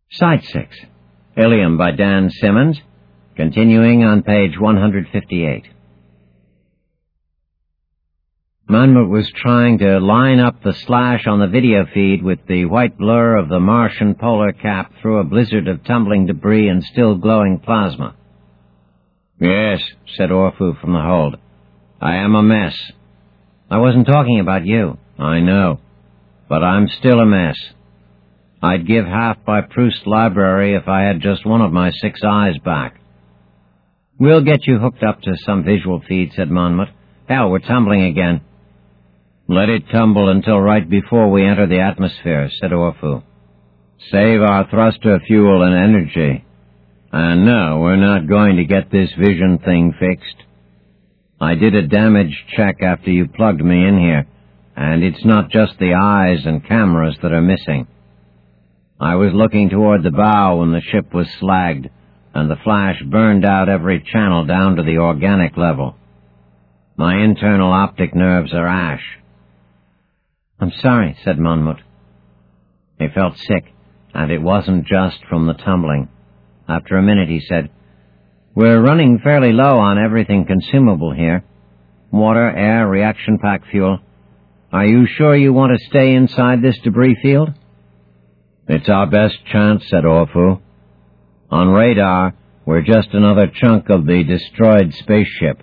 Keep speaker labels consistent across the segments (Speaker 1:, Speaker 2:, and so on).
Speaker 1: Side 6. Ilium by Dan Simmons, continuing on page 158. Monmouth was trying to line up the slash on the video feed with the white blur of the Martian polar cap through a blizzard of tumbling debris and still glowing plasma. "Yes," said Orfu from the hold. "I am a mess." "I wasn't talking about you." "I know. But I'm still a mess. I'd give half my Proust library if I had just one of my 6 eyes back." "We'll get you hooked up to some visual feed," said Monmouth. "Hell, we're tumbling again." "Let it tumble until right before we enter the atmosphere," said Orfu. "Save our thruster fuel and energy. And no, we're not going to get this vision thing fixed. I did a damage check after you plugged me in here, and it's not just the eyes and cameras that are missing. I was looking toward the bow when the ship was slagged, and the flash burned out every channel down to the organic level. My internal optic nerves are ash." "I'm sorry," said Monmouth. He felt sick, and it wasn't just from the tumbling. After a minute he said, "We're running fairly low on everything consumable here. Water, air, reaction pack fuel. Are you sure you want to stay inside this debris field?" "It's our best chance," said Orfu. "On radar, we're just another chunk of the destroyed spaceship."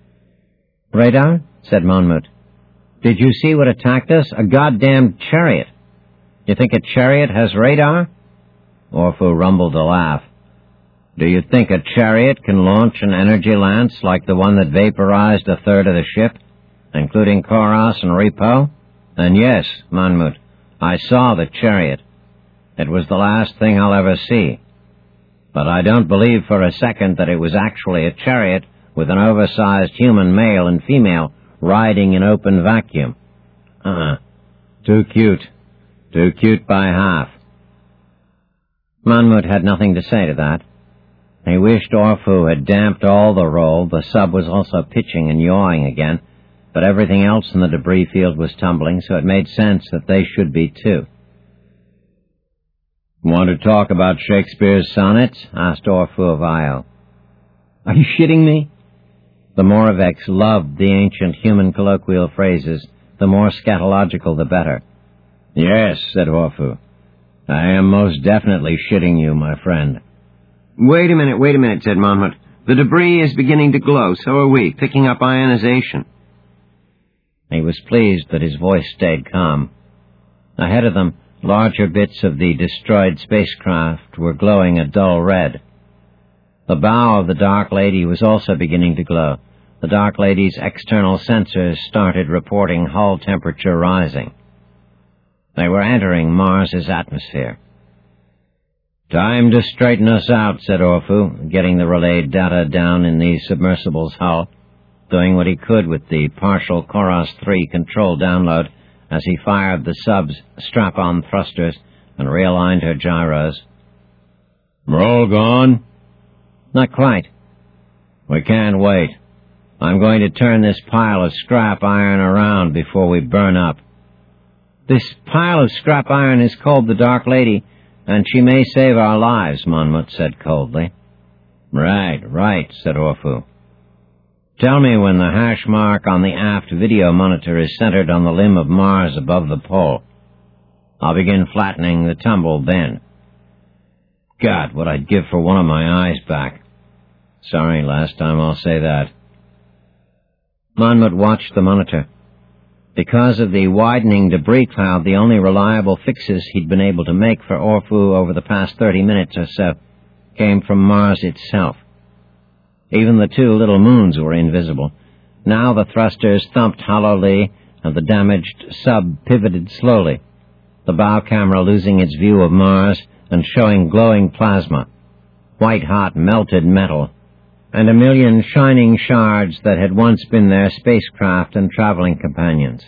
Speaker 1: "Radar?" said Monmouth. "Did you see what attacked us? A goddamn chariot. You think a chariot has radar?" Orfu rumbled a laugh. "Do you think a chariot can launch an energy lance like the one that vaporized a third of the ship, including Koros and Repo?" "And yes, Monmouth, I saw the chariot. It was the last thing I'll ever see. But I don't believe for a second that it was actually a chariot with an oversized human male and female riding in open vacuum. Too cute. Too cute by half." Monmouth had nothing to say to that. He wished Orfu had damped all the roll. The sub was also pitching and yawing again, but everything else in the debris field was tumbling, so it made sense that they should be too. "Want to talk about Shakespeare's sonnets?" asked Orfu of Io. "Are you shitting me?" The Moravex loved the ancient human colloquial phrases. The more scatological, the better. "Yes," said Orfu. "I am most definitely shitting you, my friend." Wait a minute, said Monmouth. "The debris is beginning to glow, so are we, picking up ionization." He was pleased that his voice stayed calm. Ahead of them, larger bits of the destroyed spacecraft were glowing a dull red. The bow of the Dark Lady was also beginning to glow. The Dark Lady's external sensors started reporting hull temperature rising. They were entering Mars's atmosphere. "Time to straighten us out," said Orfu, getting the relayed data down in the submersible's hull, doing what he could with the partial Koros 3 control download as he fired the sub's strap-on thrusters and realigned her gyros. "We're all gone?" "Not quite." "We can't wait. I'm going to turn this pile of scrap iron around before we burn up." "This pile of scrap iron is called the Dark Lady, and she may save our lives," Monmouth said coldly. Right, said Orfu. "Tell me when the hash mark on the aft video monitor is centered on the limb of Mars above the pole. I'll begin flattening the tumble then." God, what I'd give for one of my eyes back. Sorry, last time I'll say that. Monmouth watched the monitor. Because of the widening debris cloud, the only reliable fixes he'd been able to make for Orfu over the past 30 minutes or so came from Mars itself. Even the 2 little moons were invisible. Now the thrusters thumped hollowly, and the damaged sub pivoted slowly, the bow camera losing its view of Mars and showing glowing plasma, white-hot melted metal, and a million shining shards that had once been their spacecraft and traveling companions.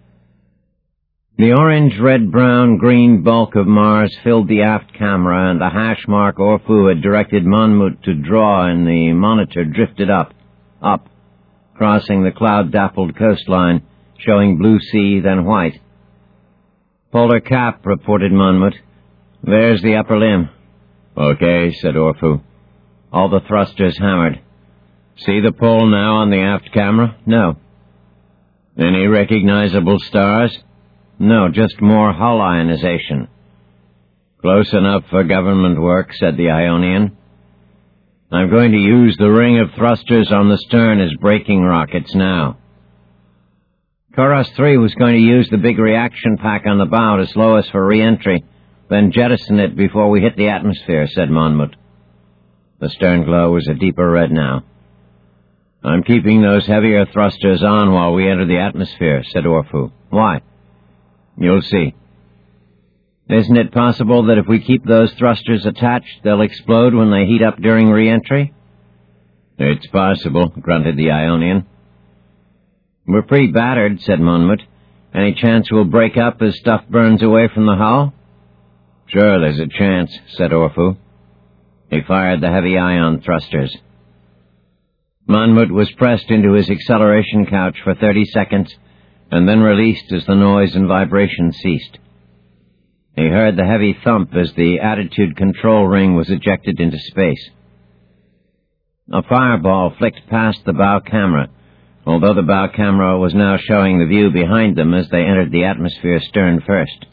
Speaker 1: The orange, red, brown, green bulk of Mars filled the aft camera, and the hash mark Orfu had directed Monmouth to draw in the monitor drifted up, crossing the cloud-dappled coastline, showing blue sea, then white. "Polar cap," reported Monmouth. "There's the upper limb. Okay, said Orfu. All the thrusters hammered. See the pole now on the aft camera? No. Any recognizable stars? No, just more hull ionization. Close enough for government work, said the Ionian. I'm going to use the ring of thrusters on the stern as braking rockets now. Koros 3 was going to use the big reaction pack on the bow to slow us for re-entry, then jettison it before we hit the atmosphere, said Monmouth. The stern glow was a deeper red now. I'm keeping those heavier thrusters on while we enter the atmosphere, said Orfu. Why? You'll see. Isn't it possible that if we keep those thrusters attached, they'll explode when they heat up during re-entry? It's possible, grunted the Ionian. We're pretty battered, said Monmouth. Any chance we'll break up as stuff burns away from the hull? Sure, there's a chance, said Orfu. He fired the heavy ion thrusters. Monmouth was pressed into his acceleration couch for 30 seconds and then released as the noise and vibration ceased. He heard the heavy thump as the attitude control ring was ejected into space. A fireball flicked past the bow camera, although the bow camera was now showing the view behind them as they entered the atmosphere stern first.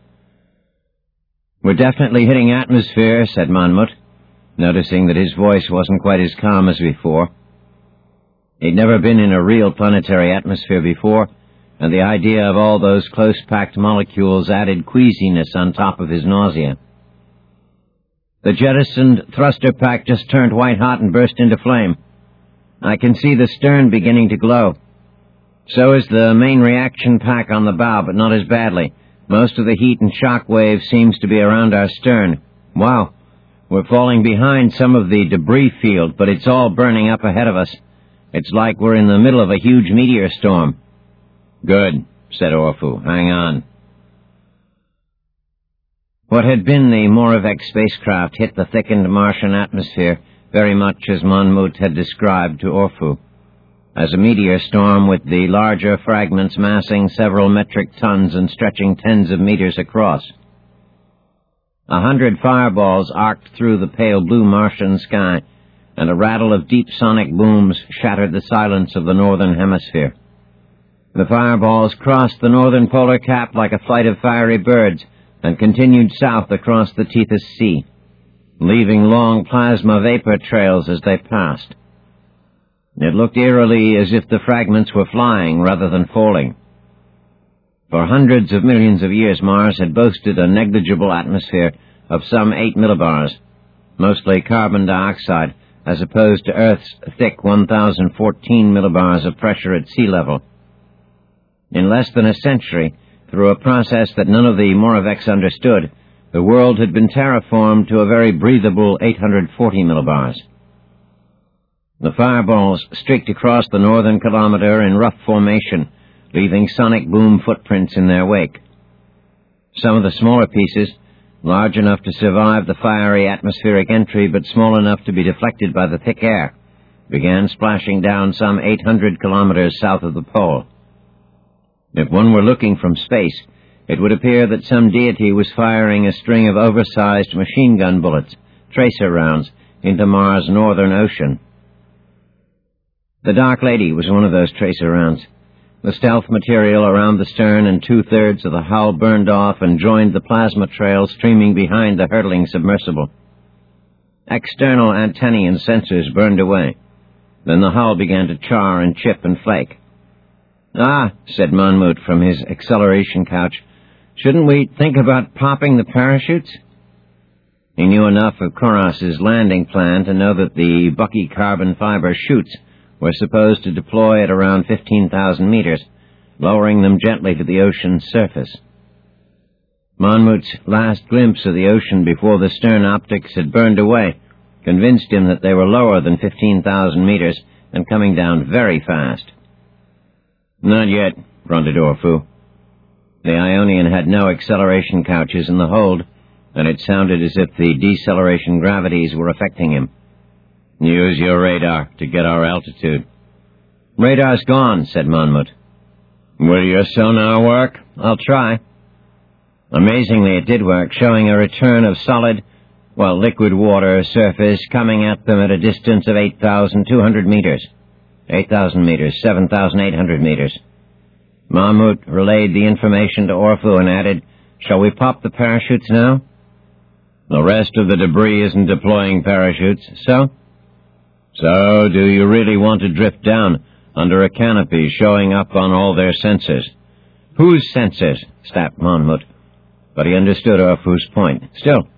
Speaker 1: We're definitely hitting atmosphere, said Monmouth, noticing that his voice wasn't quite as calm as before. He'd never been in a real planetary atmosphere before, and the idea of all those close-packed molecules added queasiness on top of his nausea. The jettisoned thruster pack just turned white-hot and burst into flame. I can see the stern beginning to glow. So is the main reaction pack on the bow, but not as badly. Most of the heat and shock wave seems to be around our stern. Wow, we're falling behind some of the debris field, but it's all burning up ahead of us. It's like we're in the middle of a huge meteor storm. Good, said Orfu. Hang on. What had been the Moravec spacecraft hit the thickened Martian atmosphere very much as Monmouth had described to Orfu, as a meteor storm with the larger fragments massing several metric tons and stretching tens of meters across. 100 fireballs arced through the pale blue Martian sky, and a rattle of deep sonic booms shattered the silence of the northern hemisphere. The fireballs crossed the northern polar cap like a flight of fiery birds and continued south across the Tethys Sea, leaving long plasma vapor trails as they passed. It looked eerily as if the fragments were flying rather than falling. For hundreds of millions of years, Mars had boasted a negligible atmosphere of some 8 millibars, mostly carbon dioxide, as opposed to Earth's thick 1,014 millibars of pressure at sea level. In less than a century, through a process that none of the Moravecs understood, the world had been terraformed to a very breathable 840 millibars. The fireballs streaked across the northern kilometer in rough formation, leaving sonic boom footprints in their wake. Some of the smaller pieces, large enough to survive the fiery atmospheric entry but small enough to be deflected by the thick air, began splashing down some 800 kilometers south of the pole. If one were looking from space, it would appear that some deity was firing a string of oversized machine gun bullets, tracer rounds, into Mars' northern ocean. The Dark Lady was one of those tracer rounds. The stealth material around the stern and 2/3 of the hull burned off and joined the plasma trail streaming behind the hurtling submersible. External antennae and sensors burned away. Then the hull began to char and chip and flake. Ah, said Monmouth from his acceleration couch, shouldn't we think about popping the parachutes? He knew enough of Koros's landing plan to know that the bucky carbon fiber chutes were supposed to deploy at around 15,000 meters, lowering them gently to the ocean's surface. Monmouth's last glimpse of the ocean before the stern optics had burned away convinced him that they were lower than 15,000 meters and coming down very fast. Not yet, grunted Orfu. The Ionian had no acceleration couches in the hold, and it sounded as if the deceleration gravities were affecting him. Use your radar to get our altitude. Radar's gone, said Monmouth. Will your sonar work? I'll try. Amazingly, it did work, showing a return of solid, Well, liquid water surface coming at them at a distance of 8,200 meters. 8,000 meters, 7,800 meters. Mahmoud relayed the information to Orfu and added, "Shall we pop the parachutes now?" "The rest of the debris isn't deploying parachutes, so?" "So, do you really want to drift down under a canopy showing up on all their sensors?" "Whose sensors?" snapped Mahmoud. But he understood Orfu's point. "Still,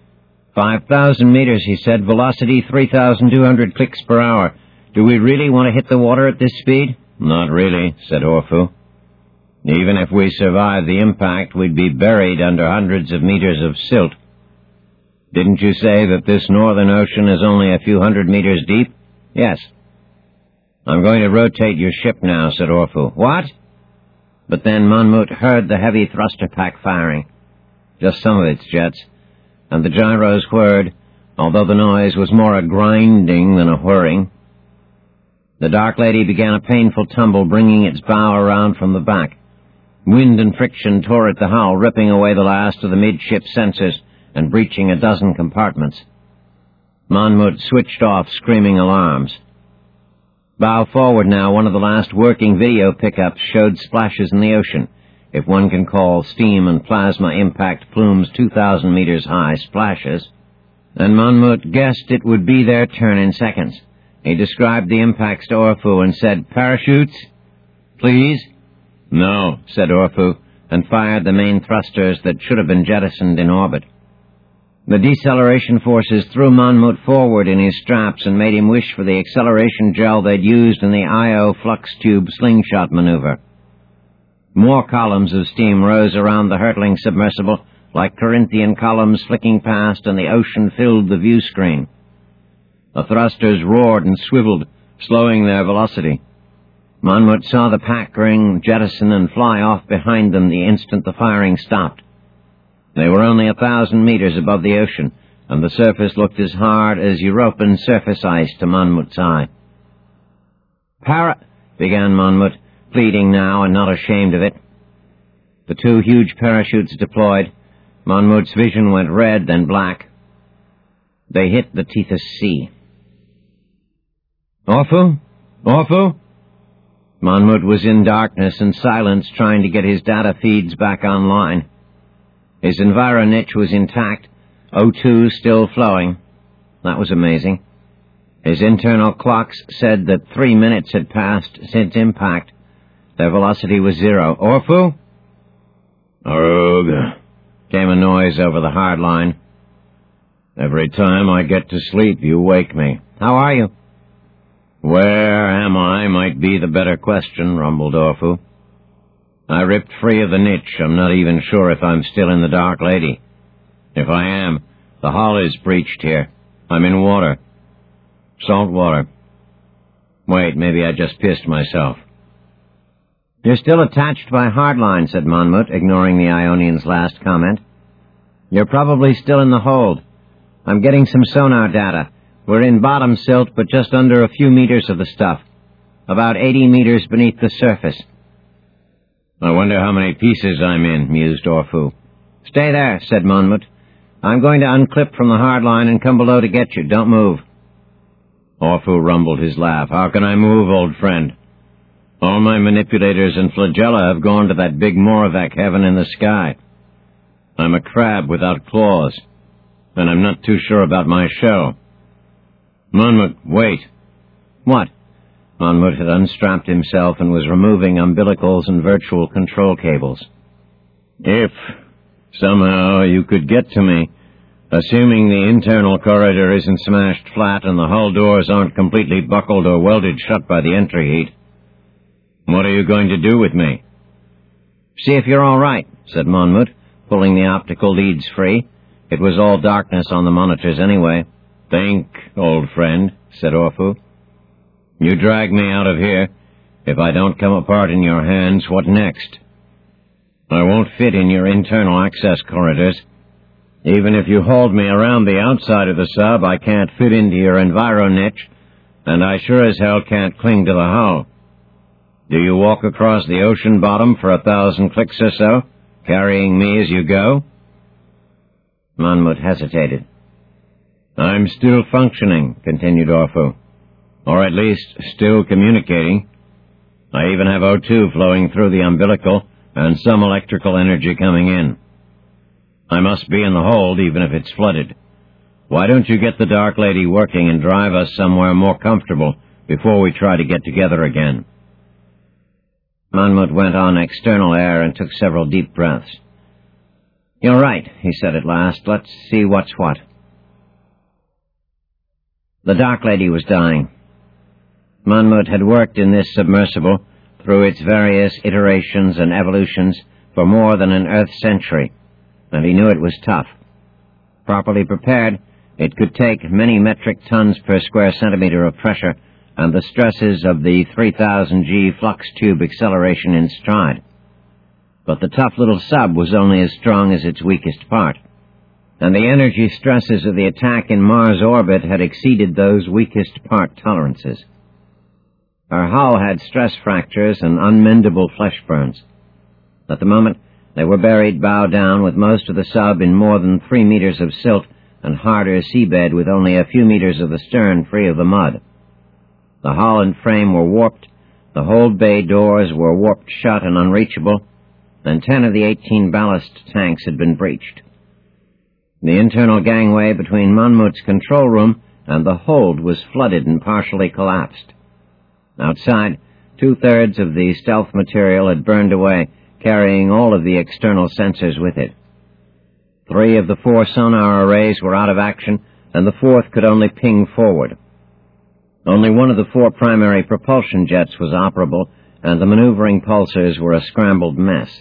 Speaker 1: 5,000 meters," he said, "velocity 3,200 clicks per hour. Do we really want to hit the water at this speed?" "Not really," said Orfu. "Even if we survive the impact, we'd be buried under hundreds of meters of silt. Didn't you say that this northern ocean is only a few hundred meters deep?" "Yes." "I'm going to rotate your ship now," said Orfu. "What?" But then Mahmoud heard the heavy thruster pack firing, just some of its jets, and the gyros whirred, although the noise was more a grinding than a whirring. The Dark Lady began a painful tumble, bringing its bow around from the back. Wind and friction tore at the hull, ripping away the last of the midship sensors and breaching a dozen compartments. Mahmoud switched off, screaming alarms. Bow forward now, one of the last working video pickups showed splashes in the ocean, if one can call steam and plasma impact plumes 2,000 meters high splashes, and Mahmoud guessed it would be their turn in seconds. He described the impacts to Orfu and said, "Parachutes, please?" "No," said Orfu, and fired the main thrusters that should have been jettisoned in orbit. The deceleration forces threw Mahmoud forward in his straps and made him wish for the acceleration gel they'd used in the Io flux tube slingshot maneuver. More columns of steam rose around the hurtling submersible, like Corinthian columns flicking past, and the ocean filled the view screen. The thrusters roared and swiveled, slowing their velocity. Mahmoud saw the pack ring jettison and fly off behind them the instant the firing stopped. They were only 1,000 meters above the ocean, and the surface looked as hard as European surface ice to Mahmoud's eye. Began Mahmoud, pleading now and not ashamed of it. The two huge parachutes deployed. Mahmoud's vision went red, then black. They hit the Tethys Sea. "Orfu? Orfu?" Mahmoud was in darkness and silence, trying to get his data feeds back online. His environitch was intact, O2 still flowing. That was amazing. His internal clocks said that 3 minutes had passed since impact. Their velocity was 0. "Orfu?" "Arug," came a noise over the hard line. "Every time I get to sleep, you wake me." "How are you?" "Where am I might be the better question," rumbled Orfu. "I ripped free of the niche. I'm not even sure if I'm still in the Dark Lady. If I am, the hull is breached here. I'm in water. Salt water. Wait, maybe I just pissed myself." "You're still attached by hardline," said Mahmoud, ignoring the Ionian's last comment. "You're probably still in the hold. I'm getting some sonar data. We're in bottom silt, but just under a few meters of the stuff. About 80 meters beneath the surface." "I wonder how many pieces I'm in," mused Orfu. "Stay there," said Mahmoud. "I'm going to unclip from the hard line and come below to get you. Don't move." Orfu rumbled his laugh. "How can I move, old friend? All my manipulators and flagella have gone to that big Moravec heaven in the sky. I'm a crab without claws, and I'm not too sure about my shell." "Mahmoud, wait." "What?" Mahmoud had unstrapped himself and was removing umbilicals and virtual control cables. "If somehow you could get to me, assuming the internal corridor isn't smashed flat and the hull doors aren't completely buckled or welded shut by the entry heat, what are you going to do with me?" "See if you're all right," said Mahmoud, pulling the optical leads free. It was all darkness on the monitors anyway. "Think, old friend," said Orfu. "You drag me out of here. If I don't come apart in your hands, what next? I won't fit in your internal access corridors. Even if you hauled me around the outside of the sub, I can't fit into your environitch, and I sure as hell can't cling to the hull. Do you walk across the ocean bottom for 1,000 clicks or so, carrying me as you go?" Mahmoud hesitated. I'm still functioning, continued Orfu. Or at least still communicating. I even have O2 flowing through the umbilical and some electrical energy coming in. I must be in the hold even if it's flooded. Why don't you get the Dark Lady working and drive us somewhere more comfortable before we try to get together again? Monmouth went on external air and took several deep breaths. You're right, he said at last. Let's see what's what. The Dark Lady was dying. Monmouth had worked in this submersible through its various iterations and evolutions for more than an Earth century, and he knew it was tough. Properly prepared, it could take many metric tons per square centimeter of pressure and the stresses of the 3,000 G flux tube acceleration in stride. But the tough little sub was only as strong as its weakest part, and the energy stresses of the attack in Mars orbit had exceeded those weakest part tolerances. Her hull had stress fractures and unmendable flesh burns. At the moment, they were buried bow down with most of the sub in more than 3 meters of silt and harder seabed with only a few meters of the stern free of the mud. The hull and frame were warped, the hold bay doors were warped shut and unreachable, and 10 of the 18 ballast tanks had been breached. The internal gangway between Monmouth's control room and the hold was flooded and partially collapsed. Outside, 2/3 of the stealth material had burned away, carrying all of the external sensors with it. 3 of the 4 sonar arrays were out of action, and the 4th could only ping forward. Only one of the 4 primary propulsion jets was operable, and the maneuvering pulsars were a scrambled mess.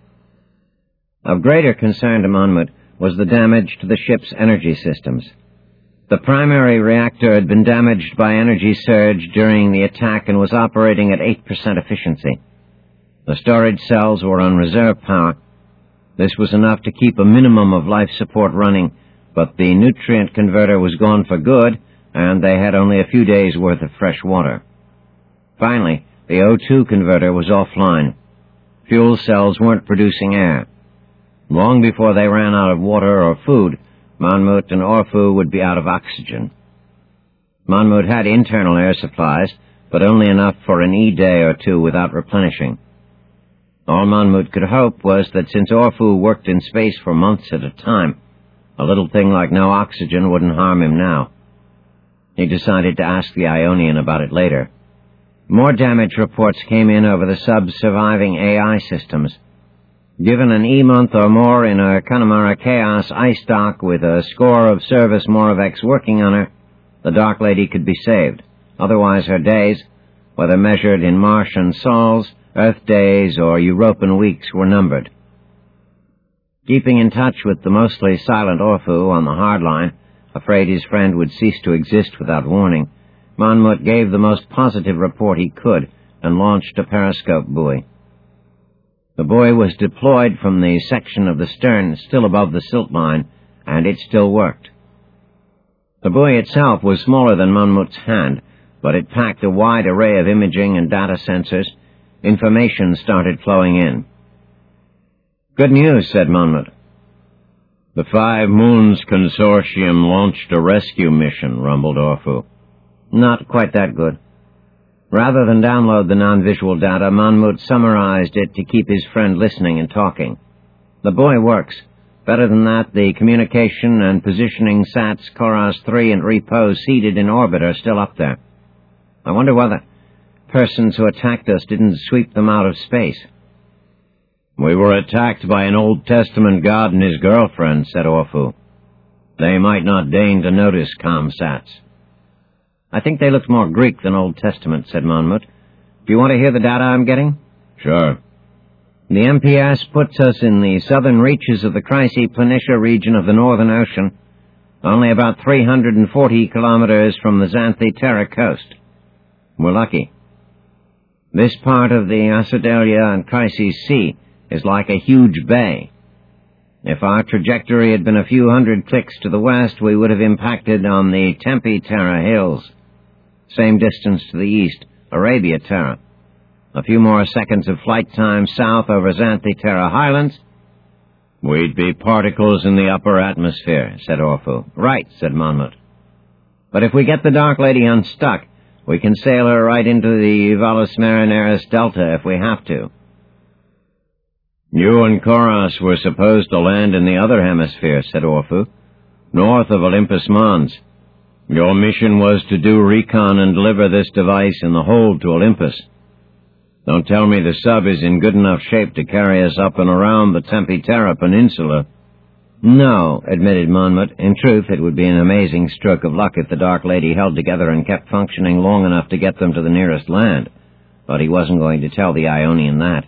Speaker 1: Of greater concern to Monmouth was the damage to the ship's energy systems. The primary reactor had been damaged by energy surge during the attack and was operating at 8% efficiency. The storage cells were on reserve power. This was enough to keep a minimum of life support running, but the nutrient converter was gone for good, and they had only a few days' worth of fresh water. Finally, the O2 converter was offline. Fuel cells weren't producing air. Long before they ran out of water or food, Monmouth and Orfu would be out of oxygen. Monmouth had internal air supplies, but only enough for an E-day or 2 without replenishing. All Monmouth could hope was that since Orfu worked in space for months at a time, a little thing like no oxygen wouldn't harm him now. He decided to ask the Ionian about it later. More damage reports came in over the sub's surviving AI systems. Given an E-month or more in a Connemara Chaos ice dock with a score of service Moravec's working on her, the Dark Lady could be saved. Otherwise her days, whether measured in Martian sols, Earth days, or European weeks, were numbered. Keeping in touch with the mostly silent Orfu on the hard line, afraid his friend would cease to exist without warning, Monmouth gave the most positive report he could and launched a periscope buoy. The buoy was deployed from the section of the stern still above the silt line, and it still worked. The buoy itself was smaller than Monmouth's hand, but it packed a wide array of imaging and data sensors. Information started flowing in. Good news, said Monmouth. The 5 Moons Consortium launched a rescue mission, rumbled Orfu. Not quite that good. Rather than download the non-visual data, Monmouth summarized it to keep his friend listening and talking. The buoy works. Better than that, the communication and positioning sats Koros 3 and Repose seated in orbit are still up there. I wonder whether persons who attacked us didn't sweep them out of space. We were attacked by an Old Testament god and his girlfriend, said Orfu. They might not deign to notice ComSats. I think they looked more Greek than Old Testament, said Monmouth. Do you want to hear the data I'm getting? Sure. The MPS puts us in the southern reaches of the Chryse-Planitia region of the Northern Ocean, only about 340 kilometers from the Xanthi Terra coast. We're lucky. This part of the Acidalia and Chryses Sea is like a huge bay. If our trajectory had been a few hundred clicks to the west, we would have impacted on the Tempe Terra hills. Same distance to the east, Arabia Terra. A few more seconds of flight time south over Xanthi Terra highlands. We'd be particles in the upper atmosphere, said Orfu. Right, said Monmouth. But if we get the Dark Lady unstuck, we can sail her right into the Valles Marineris Delta if we have to.
Speaker 2: You and Koros were supposed to land in the other hemisphere, said Orphu, north of Olympus Mons. Your mission was to do recon and deliver this device in the hold to Olympus. Don't tell me the sub is in good enough shape to carry us up and around the Tempe Terra Peninsula.
Speaker 1: No, admitted Monmouth. In truth, it would be an amazing stroke of luck if the Dark Lady held together and kept functioning long enough to get them to the nearest land. But he wasn't going to tell the Ionian that.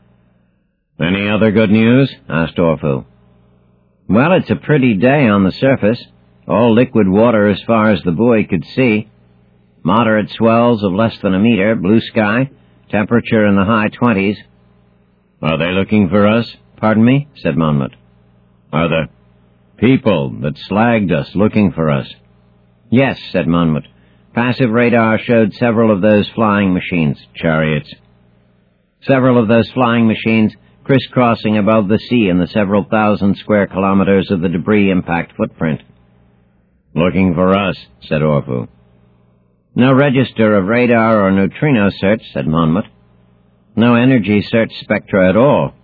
Speaker 2: Any other good news? Asked Orphu.
Speaker 1: Well, it's a pretty day on the surface. All liquid water as far as the buoy could see. Moderate swells of less than a meter, blue sky, temperature in the high 20s.
Speaker 2: Are they looking for us?
Speaker 1: Pardon me? Said Monmouth.
Speaker 2: Are the people that slagged us looking for us?
Speaker 1: Yes, said Monmouth. Passive radar showed several of those flying machines.
Speaker 2: Chariots.
Speaker 1: Several of those flying machines crisscrossing above the sea in the several thousand square kilometers of the debris impact footprint.
Speaker 2: Looking for us, said Orphu.
Speaker 1: No register of radar or neutrino search, said Monmouth. No energy search spectra at all.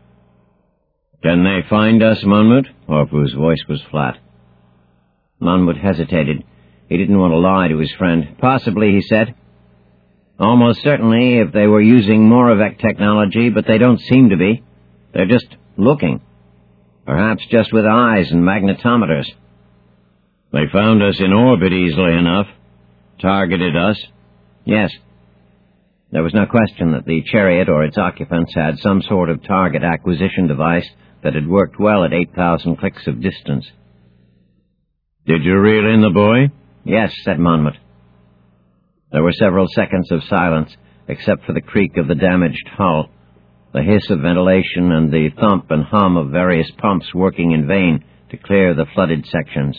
Speaker 2: Can they find us, Monmouth? Orphu's voice was flat.
Speaker 1: Monmouth hesitated. He didn't want to lie to his friend. Possibly, he said. Almost certainly if they were using Moravec technology, but they don't seem to be. They're just looking. Perhaps just with eyes and magnetometers.
Speaker 2: They found us in orbit easily enough. Targeted us.
Speaker 1: Yes. There was no question that the chariot or its occupants had some sort of target acquisition device that had worked well at 8,000 clicks of distance.
Speaker 2: Did you reel in the buoy?
Speaker 1: Yes, said Monmouth. There were several seconds of silence, except for the creak of the damaged hull, the hiss of ventilation, and the thump and hum of various pumps working in vain to clear the flooded sections.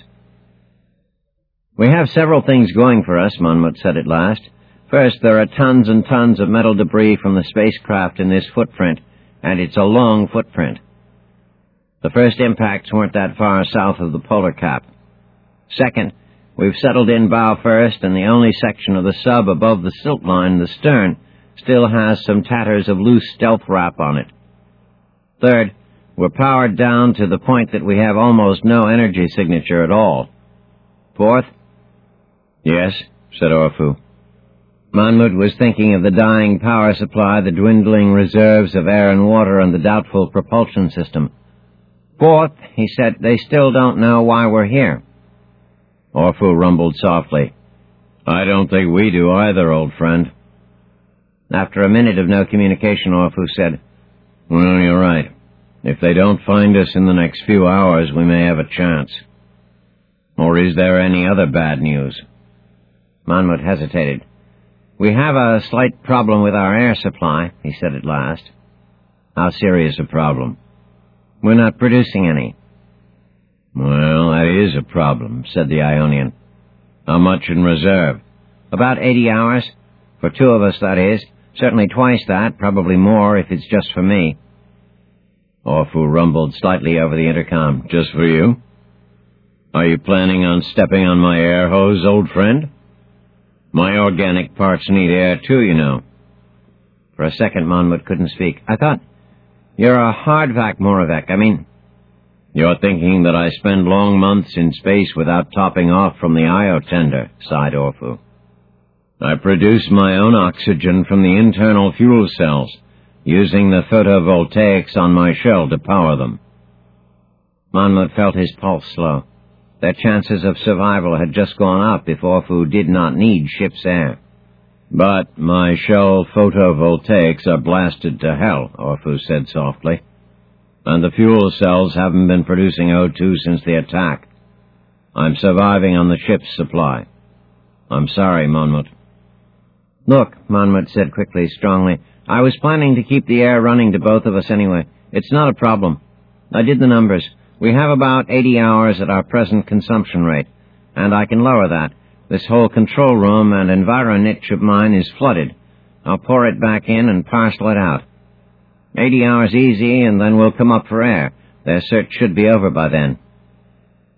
Speaker 1: We have several things going for us, Monmouth said at last. First, there are tons and tons of metal debris from the spacecraft in this footprint, and it's a long footprint. The first impacts weren't that far south of the polar cap. Second, we've settled in bow first, and the only section of the sub above the silt line, the stern, still has some tatters of loose stealth wrap on it. Third, we're powered down to the point that we have almost no energy signature at all. Fourth?
Speaker 2: Yes, said Orphu.
Speaker 1: Monmouth was thinking of the dying power supply, the dwindling reserves of air and water, and the doubtful propulsion system. Fourth, he said, they still don't know why we're here.
Speaker 2: Orphu rumbled softly. I don't think we do either, old friend.
Speaker 1: After a minute of no communication, Orphu said,
Speaker 2: Well, you're right. If they don't find us in the next few hours, we may have a chance. Or is there any other bad news?
Speaker 1: Monmouth hesitated. We have a slight problem with our air supply, he said at last.
Speaker 2: How serious a problem?
Speaker 1: We're not producing any.
Speaker 2: Well, that is a problem, said the Ionian. How much in reserve?
Speaker 1: About 80 hours. For two of us, that is. Certainly twice that, probably more if it's just for me.
Speaker 2: Orphu rumbled slightly over the intercom. Just for you? Are you planning on stepping on my air hose, old friend? My organic parts need air too, you know.
Speaker 1: For a second, Monmouth couldn't speak. I thought, you're a hardvac Moravec,
Speaker 2: You're thinking that I spend long months in space without topping off from the Io tender, sighed Orphu. I produce my own oxygen from the internal fuel cells, using the photovoltaics on my shell to power them.
Speaker 1: Monmouth felt his pulse slow. Their chances of survival had just gone up if Orphu did not need ship's air.
Speaker 2: But my shell photovoltaics are blasted to hell, Orphu said softly. And the fuel cells haven't been producing O2 since the attack. I'm surviving on the ship's supply. I'm sorry, Monmouth.
Speaker 1: Look, Monmouth said quickly, strongly, I was planning to keep the air running to both of us anyway. It's not a problem. I did the numbers. We have about 80 hours at our present consumption rate, and I can lower that. This whole control room and enviro niche of mine is flooded. I'll pour it back in and parcel it out. 80 hours easy, and then we'll come up for air. Their search should be over by then.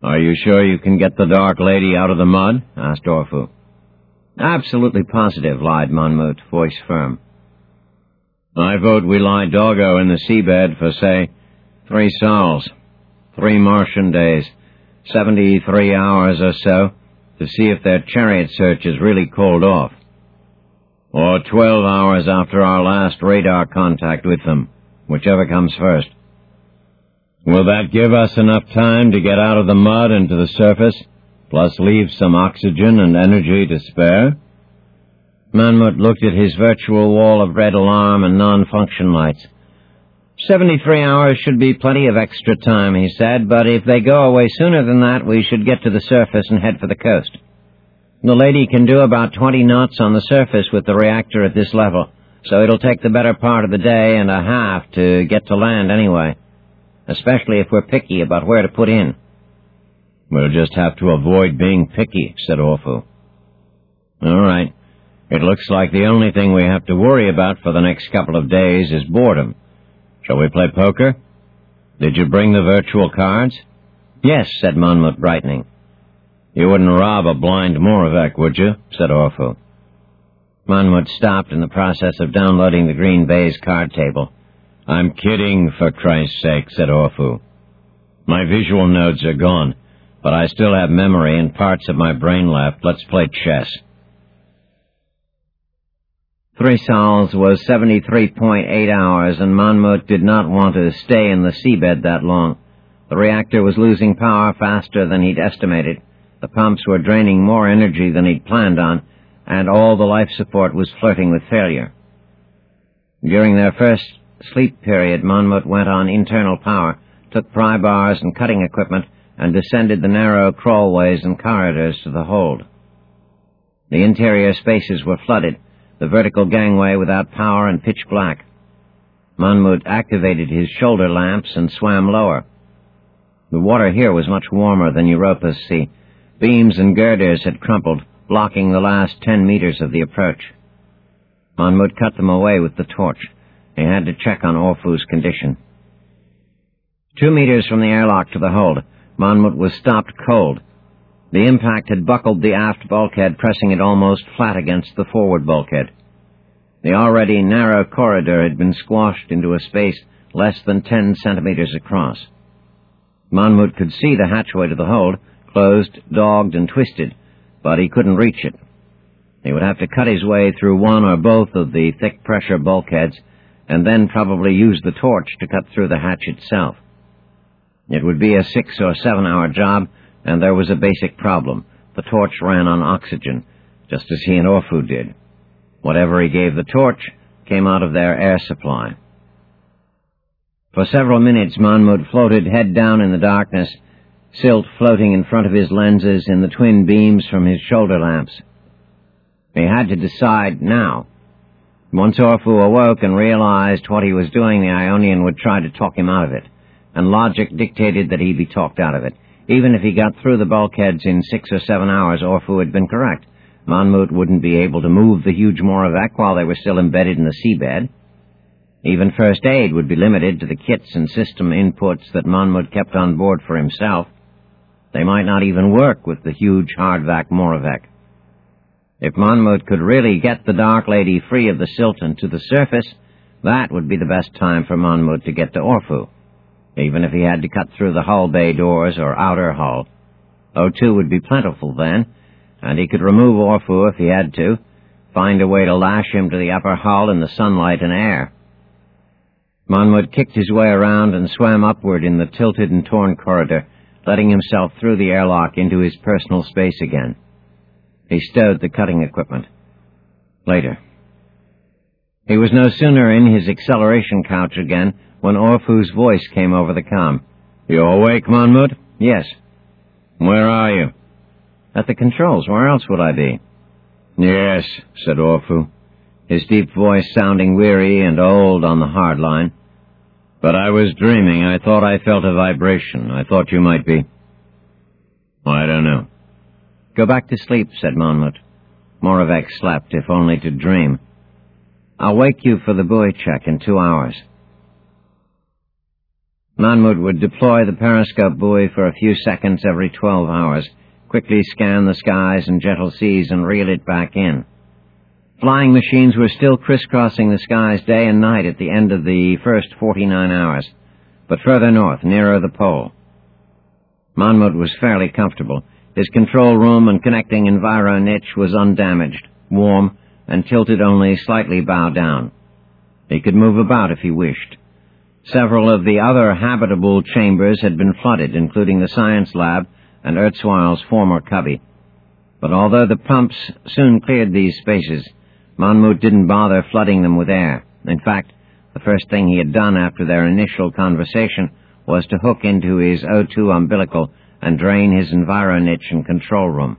Speaker 2: Are you sure you can get the Dark Lady out of the mud? Asked Orfu.
Speaker 1: Absolutely positive, lied Monmouth, voice firm.
Speaker 2: I vote we lie doggo in the seabed for, say, 3 sols, 3 Martian days, 73 hours or so, to see if their chariot search is really called off. Or 12 hours after our last radar contact with them, whichever comes first. Will that give us enough time to get out of the mud and to the surface, plus leave some oxygen and energy to spare?
Speaker 1: Monmouth looked at his virtual wall of red alarm and non-function lights. 73 hours should be plenty of extra time, he said, but if they go away sooner than that, we should get to the surface and head for the coast. The lady can do about 20 knots on the surface with the reactor at this level, so it'll take the better part of the day and a half to get to land anyway, especially if we're picky about where to put in.
Speaker 2: We'll just have to avoid being picky, said Orfu. All right. It looks like the only thing we have to worry about for the next couple of days is boredom. Shall we play poker? Did you bring the virtual cards?
Speaker 1: Yes, said Monmouth, brightening.
Speaker 2: You wouldn't rob a blind Moravec, would you? Said Orfu.
Speaker 1: Monmouth stopped in the process of downloading the green baize card table.
Speaker 2: I'm kidding, for Christ's sake, said Orfu. My visual nodes are gone, but I still have memory and parts of my brain left. Let's play chess.
Speaker 1: 3 sols was 73.8 hours, and Monmouth did not want to stay in the seabed that long. The reactor was losing power faster than he'd estimated. The pumps were draining more energy than he'd planned on, and all the life support was flirting with failure. During their first sleep period, Monmouth went on internal power, took pry bars and cutting equipment, and descended the narrow crawlways and corridors to the hold. The interior spaces were flooded, the vertical gangway without power and pitch black. Monmouth activated his shoulder lamps and swam lower. The water here was much warmer than Europa's sea. Beams and girders had crumpled, blocking the last 10 meters of the approach. Monmouth cut them away with the torch. He had to check on Orfu's condition. 2 meters from the airlock to the hold, Monmouth was stopped cold. The impact had buckled the aft bulkhead, pressing it almost flat against the forward bulkhead. The already narrow corridor had been squashed into a space less than 10 centimeters across. Monmouth could see the hatchway to the hold, closed, dogged, and twisted, but he couldn't reach it. He would have to cut his way through one or both of the thick-pressure bulkheads, and then probably use the torch to cut through the hatch itself. It would be a 6 or 7 hour job, and there was a basic problem. The torch ran on oxygen, just as he and Orfu did. Whatever he gave the torch came out of their air supply. For several minutes, Monmouth floated head down in the darkness, silt floating in front of his lenses in the twin beams from his shoulder lamps. He had to decide now. Once Orfu awoke and realized what he was doing, the Ionian would try to talk him out of it, and logic dictated that he be talked out of it. Even if he got through the bulkheads in 6 or 7 hours, Orfu had been correct. Monmouth wouldn't be able to move the huge Moravec while they were still embedded in the seabed. Even first aid would be limited to the kits and system inputs that Monmouth kept on board for himself. They might not even work with the huge hardvac Moravec. If Monmouth could really get the Dark Lady free of the silt and to the surface, that would be the best time for Monmouth to get to Orfu, even if he had to cut through the hull bay doors or outer hull. O2 would be plentiful then, and he could remove Orfu if he had to, find a way to lash him to the upper hull in the sunlight and air. Monmouth kicked his way around and swam upward in the tilted and torn corridor, letting himself through the airlock into his personal space again. He stowed the cutting equipment. Later. He was no sooner in his acceleration couch again when Orfu's voice came over the comm.
Speaker 2: You awake, Monmouth?
Speaker 1: Yes.
Speaker 2: Where are you?
Speaker 1: At the controls. Where else would I be?
Speaker 2: Yes, said Orfu,
Speaker 1: his deep voice sounding weary and old on the hard line.
Speaker 2: But I was dreaming. I thought I felt a vibration. I thought you might be. I don't know.
Speaker 1: Go back to sleep, said Monmouth. Moravec slept, if only to dream. I'll wake you for the buoy check in 2 hours. Mahmoud would deploy the periscope buoy for a few seconds every 12 hours, quickly scan the skies and gentle seas and reel it back in. Flying machines were still crisscrossing the skies day and night at the end of the first 49 hours, but further north, nearer the pole. Mahmoud was fairly comfortable. His control room and connecting enviro niche was undamaged, warm, and tilted only slightly bow down. He could move about if he wished. Several of the other habitable chambers had been flooded, including the science lab and Ertzweil's former cubby. But although the pumps soon cleared these spaces, Mahmoud didn't bother flooding them with air. In fact, the first thing he had done after their initial conversation was to hook into his O2 umbilical and drain his enviro niche and control room.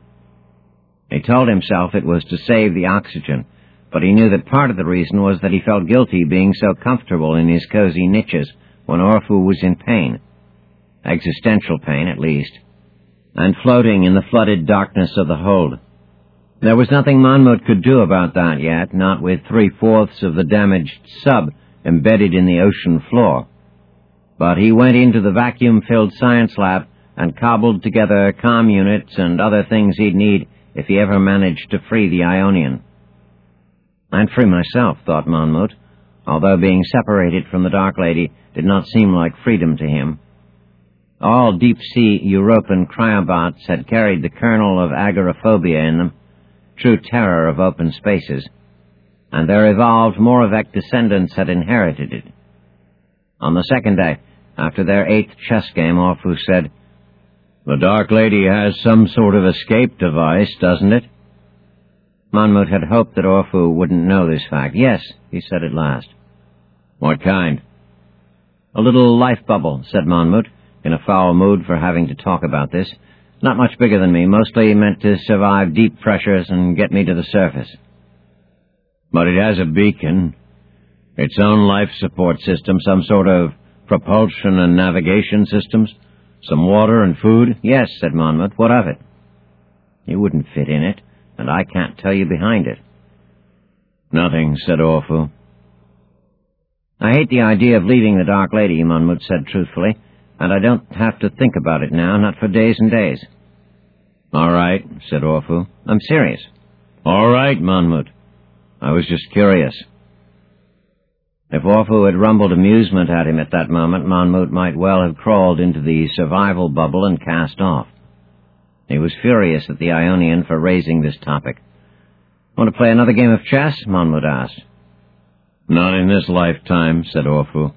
Speaker 1: He told himself it was to save the oxygen, but he knew that part of the reason was that he felt guilty being so comfortable in his cozy niches when Orfu was in pain. Existential pain, at least. And floating in the flooded darkness of the hold. There was nothing Mahmoud could do about that yet, not with 3/4 of the damaged sub embedded in the ocean floor. But he went into the vacuum-filled science lab and cobbled together comm units and other things he'd need if he ever managed to free the Ionian. "And free myself," thought Mahmoud, although being separated from the Dark Lady did not seem like freedom to him. All deep-sea European cryobots had carried the kernel of agoraphobia in them, true terror of open spaces, and their evolved Moravec descendants had inherited it. On the second day, after their 8th chess game, Orfu said, "The Dark Lady has some sort of escape device, doesn't it?" Mahmoud had hoped that Orfu wouldn't know this fact. "Yes," he said at last. "What kind?" "A little life bubble," said Mahmoud, in a foul mood for having to talk about this. "Not much bigger than me, mostly meant to survive deep pressures and get me to the surface." "But it has a beacon, its own life support system, some sort of propulsion and navigation systems, some water and food?" "Yes," said Mahmoud. "What of it?" "You wouldn't fit in it, and I can't tell you behind it." "Nothing," said Orfu. "I hate the idea of leaving the Dark Lady," Mahmoud said truthfully, "and I don't have to think about it now, not for days and days." "All right," said Orfu. "I'm serious." "All right, Mahmoud. I was just curious." If Orfu had rumbled amusement at him at that moment, Mahmoud might well have crawled into the survival bubble and cast off. He was furious at the Ionian for raising this topic. "Want to play another game of chess?" Mahmoud asked. "Not in this lifetime," said Orfu.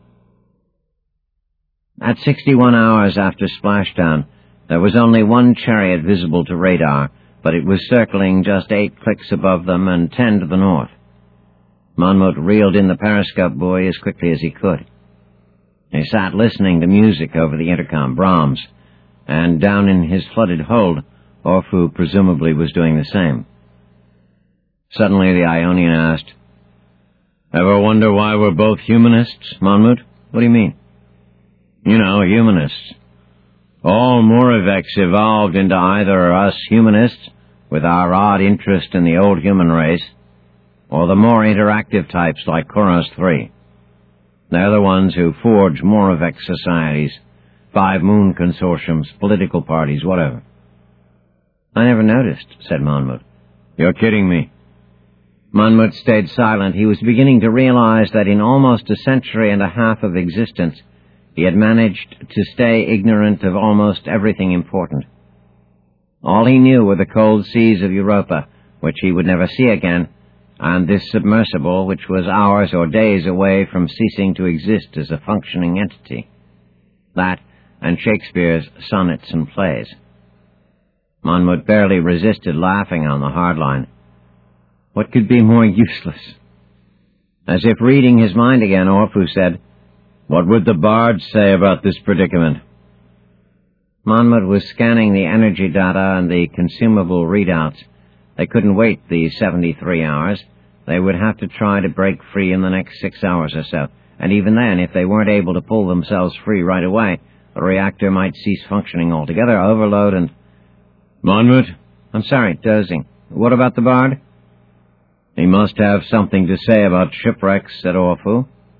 Speaker 1: At 61 hours after splashdown, there was only one chariot visible to radar, but it was circling just 8 clicks above them and 10 to the north. Mahmoud reeled in the periscope buoy as quickly as he could. He sat listening to music over the intercom, Brahms, and down in his flooded hold, Orfu presumably was doing the same. Suddenly the Ionian asked, "Ever wonder why we're both humanists, Mahmoud?" "What do you mean?" "You know, humanists. All Moraveks evolved into either us humanists, with our odd interest in the old human race, or the more interactive types like Koros 3. They're the ones who forge Moravec societies, 5 moon consortiums, political parties, whatever." "I never noticed," said Mahmoud. "You're kidding me." Mahmoud stayed silent. He was beginning to realize that in almost a century and a half of existence, he had managed to stay ignorant of almost everything important. All he knew were the cold seas of Europa, which he would never see again, and this submersible, which was hours or days away from ceasing to exist as a functioning entity. That, and Shakespeare's sonnets and plays. Mahmoud barely resisted laughing on the hard line. What could be more useless? As if reading his mind again, Orfu said, "What would the bards say about this predicament?" Mahmoud was scanning the energy data and the consumable readouts. They couldn't wait the 73 hours. They would have to try to break free in the next 6 hours or so. And even then, if they weren't able to pull themselves free right away, the reactor might cease functioning altogether, overload and... "Mahmoud?" "I'm sorry, dozing. What about the bard?" "He must have something to say about shipwrecks," said Orfu.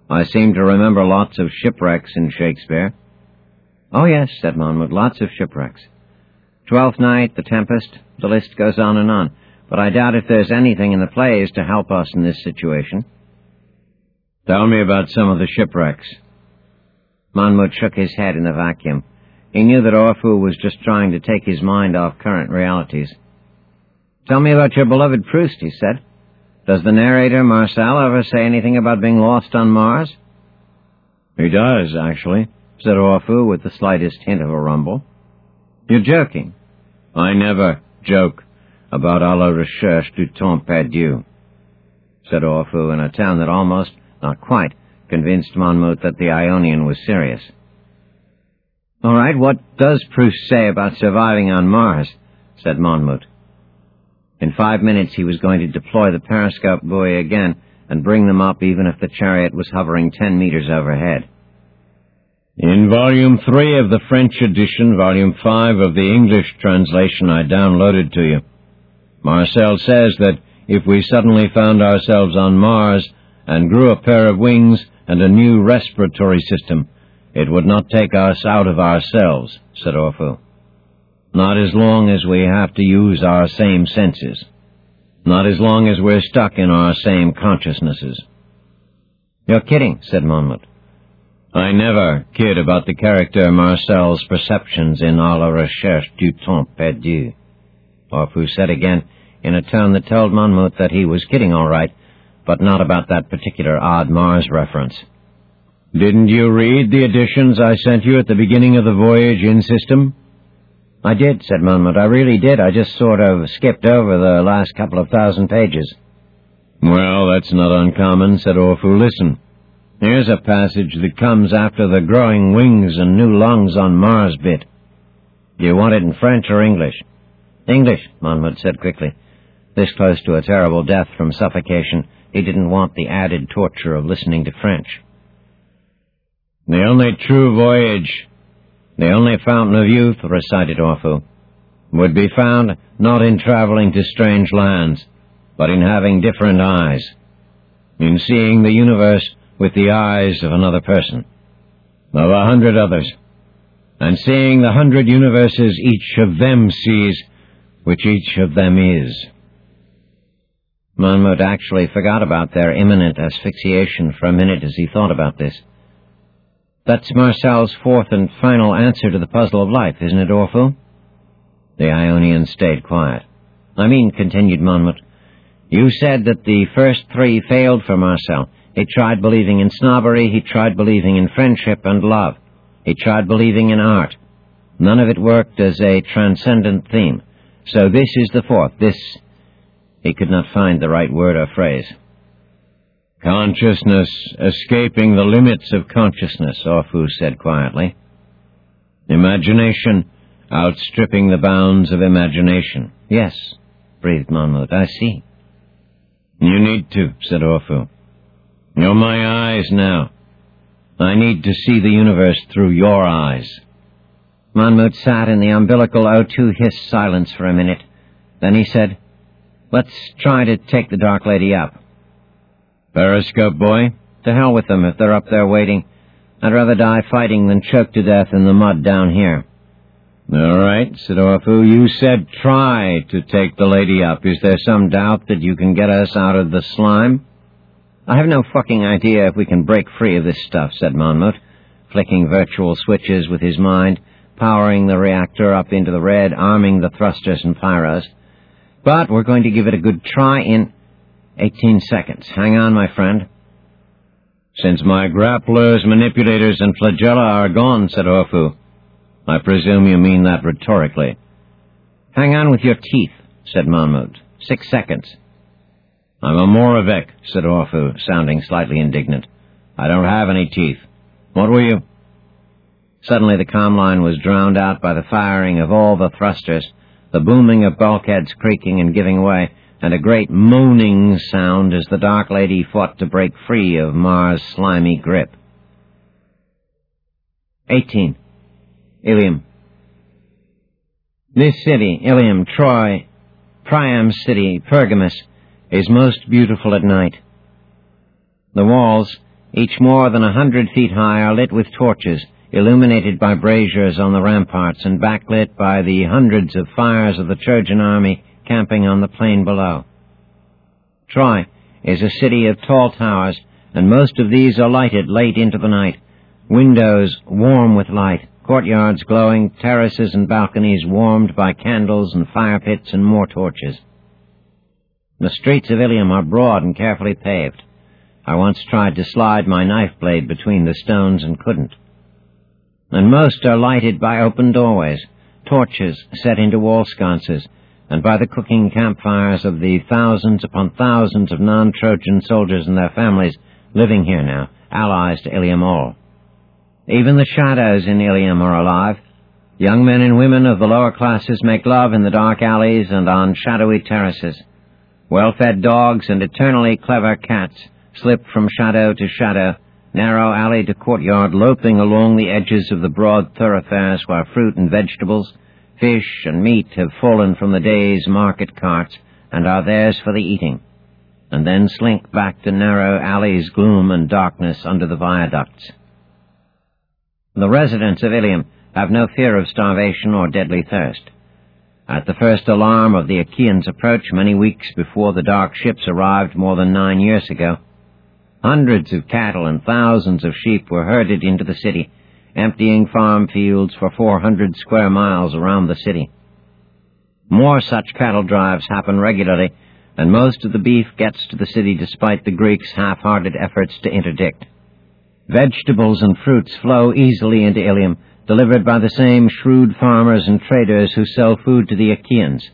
Speaker 2: I seem to remember lots of shipwrecks in Shakespeare.
Speaker 1: Oh, yes, said Monmouth, lots of shipwrecks. Twelfth Night, The Tempest, the list goes on and on. But I doubt if there's anything in the plays to help us in this situation.
Speaker 2: Tell me about some of the shipwrecks.
Speaker 1: Monmouth shook his head in the vacuum. He knew that Orpheus was just trying to take his mind off current realities. Tell me about your beloved Proust, he said. Does the narrator, Marcel, ever say anything about being lost on Mars?
Speaker 2: He does, actually, said Orpheus with the slightest hint of a rumble.
Speaker 1: You're joking.
Speaker 2: I never joke about à la recherche du temps perdu,
Speaker 1: said Orpheus in a tone that almost, not quite, convinced Monmouth that the Ionian was serious. All right, what does Proust say about surviving on Mars? Said Monmouth. In 5 minutes he was going to deploy the periscope buoy again and bring them up even if the chariot was hovering 10 meters overhead.
Speaker 2: In Volume 3 of the French edition, Volume 5 of the English translation I downloaded to you, Marcel says that if we suddenly found ourselves on Mars and grew a pair of wings and a new respiratory system, it would not take us out of ourselves, said Orpheus. Not as long as we have to use our same senses. Not as long as we're stuck in our same consciousnesses.
Speaker 1: You're kidding, said Monmouth.
Speaker 2: I never kid about the character Marcel's perceptions in à la recherche du temps perdu,
Speaker 1: Orpheus said again, in a tone that told Monmouth that he was kidding all right, but not about that particular odd Mars reference.
Speaker 2: Didn't you read the editions I sent you at the beginning of the voyage in system?
Speaker 1: I did, said Monmouth. I really did. I just sort of skipped over the last couple of thousand pages.
Speaker 2: Well, that's not uncommon, said Orpheus. Listen, here's a passage that comes after the growing wings and new lungs on Mars bit.
Speaker 1: Do you want it in French or English? English, Monmouth said quickly. This close to a terrible death from suffocation, he didn't want the added torture of listening to French.
Speaker 2: The only true voyage,
Speaker 1: the only fountain of youth, recited Orpheus,
Speaker 2: would be found not in traveling to strange lands, but in having different eyes, in seeing the universe with the eyes of another person, of 100 others, and seeing the 100 universes each of them sees, which each of them is.
Speaker 1: Monmouth actually forgot about their imminent asphyxiation for a minute as he thought about this. That's Marcel's fourth and final answer to the puzzle of life, isn't it, Orpheus? The Ionian stayed quiet. I mean, continued Monmouth, you said that the first three failed for Marcel. He tried believing in snobbery, he tried believing in friendship and love. He tried believing in art. None of it worked as a transcendent theme. So this is the fourth, this... He could not find the right word or phrase.
Speaker 2: Consciousness escaping the limits of consciousness, Orpheus said quietly. Imagination outstripping the bounds of imagination.
Speaker 1: Yes, breathed Monmouth, I see.
Speaker 2: You need to, said Orpheus. You're my eyes now. I need to see the universe through your eyes.
Speaker 1: Monmouth sat in the umbilical O2 hiss silence for a minute. Then he said, let's try to take the Dark Lady up.
Speaker 2: Periscope boy?
Speaker 1: To hell with them if they're up there waiting. I'd rather die fighting than choke to death in the mud down here.
Speaker 2: All right, said Orpheus. You said try to take the lady up. Is there some doubt that you can get us out of the slime?
Speaker 1: I have no fucking idea if we can break free of this stuff, said Monmouth, flicking virtual switches with his mind, powering the reactor up into the red, arming the thrusters and pyros. But we're going to give it a good try in 18 seconds. Hang on, my friend.
Speaker 2: Since my grapplers, manipulators, and flagella are gone, said Orpheus. I presume you mean that rhetorically.
Speaker 1: Hang on with your teeth, said Monmouth. 6 seconds.
Speaker 2: I'm a Moravec, said Orpheus, sounding slightly indignant. I don't have any teeth. What were you?
Speaker 1: Suddenly the comm line was drowned out by the firing of all the thrusters, the booming of bulkheads creaking and giving way, and a great moaning sound as the Dark Lady fought to break free of Mars' slimy grip. 18. Ilium. This city, Ilium, Troy, Priam's city, Pergamus, is most beautiful at night. The walls, each more than 100 feet high, are lit with torches, illuminated by braziers on the ramparts and backlit by the hundreds of fires of the Trojan army camping on the plain below. Troy is a city of tall towers, and most of these are lighted late into the night, windows warm with light, courtyards glowing, terraces and balconies warmed by candles and fire pits and more torches. The streets of Ilium are broad and carefully paved. I once tried to slide my knife blade between the stones and couldn't. And most are lighted by open doorways, torches set into wall sconces, and by the cooking campfires of the thousands upon thousands of non-Trojan soldiers and their families living here now, allies to Ilium all. Even the shadows in Ilium are alive. Young men and women of the lower classes make love in the dark alleys and on shadowy terraces. Well-fed dogs and eternally clever cats slip from shadow to shadow, narrow alley to courtyard, loping along the edges of the broad thoroughfares where fruit and vegetables, fish and meat have fallen from the day's market carts and are theirs for the eating, and then slink back to narrow alleys' gloom and darkness under the viaducts. The residents of Ilium have no fear of starvation or deadly thirst. At the first alarm of the Achaeans' approach, many weeks before the dark ships arrived more than 9 years ago, hundreds of cattle and thousands of sheep were herded into the city, emptying farm fields for 400 square miles around the city. More such cattle drives happen regularly, and most of the beef gets to the city despite the Greeks' half-hearted efforts to interdict. Vegetables and fruits flow easily into Ilium, delivered by the same shrewd farmers and traders who sell food to the Achaeans.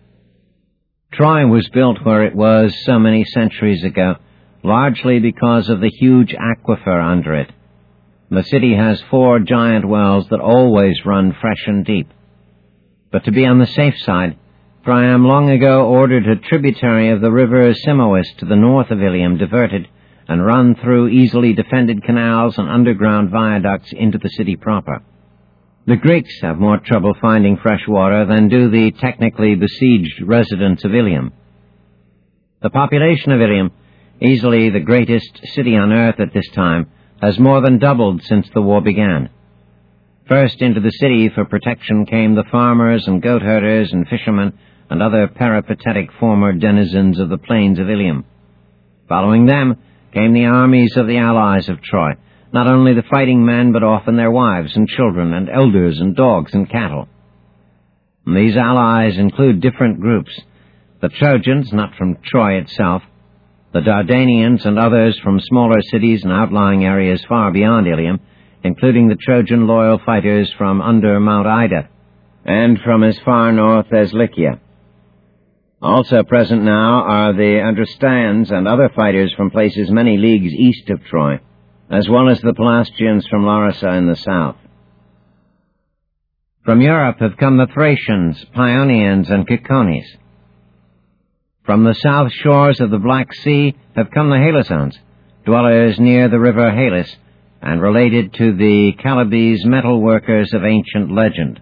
Speaker 1: Troy was built where it was so many centuries ago, largely because of the huge aquifer under it. The city has 4 giant wells that always run fresh and deep. But to be on the safe side, Priam long ago ordered a tributary of the river Simois to the north of Ilium diverted and run through easily defended canals and underground viaducts into the city proper. The Greeks have more trouble finding fresh water than do the technically besieged residents of Ilium. The population of Ilium, easily the greatest city on earth at this time, has more than doubled since the war began. First into the city for protection came the farmers and goat herders and fishermen and other peripatetic former denizens of the plains of Ilium. Following them came the armies of the allies of Troy, not only the fighting men but often their wives and children and elders and dogs and cattle. And these allies include different groups: the Trojans, not from Troy itself, the Dardanians and others from smaller cities and outlying areas far beyond Ilium, including the Trojan loyal fighters from under Mount Ida, and from as far north as Lycia. Also present now are the Adrasteans and other fighters from places many leagues east of Troy, as well as the Pelasgians from Larissa in the south. From Europe have come the Thracians, Paeonians, and Cicones. From the south shores of the Black Sea have come the Halisons, dwellers near the river Halys, and related to the Chalybes metal workers of ancient legend.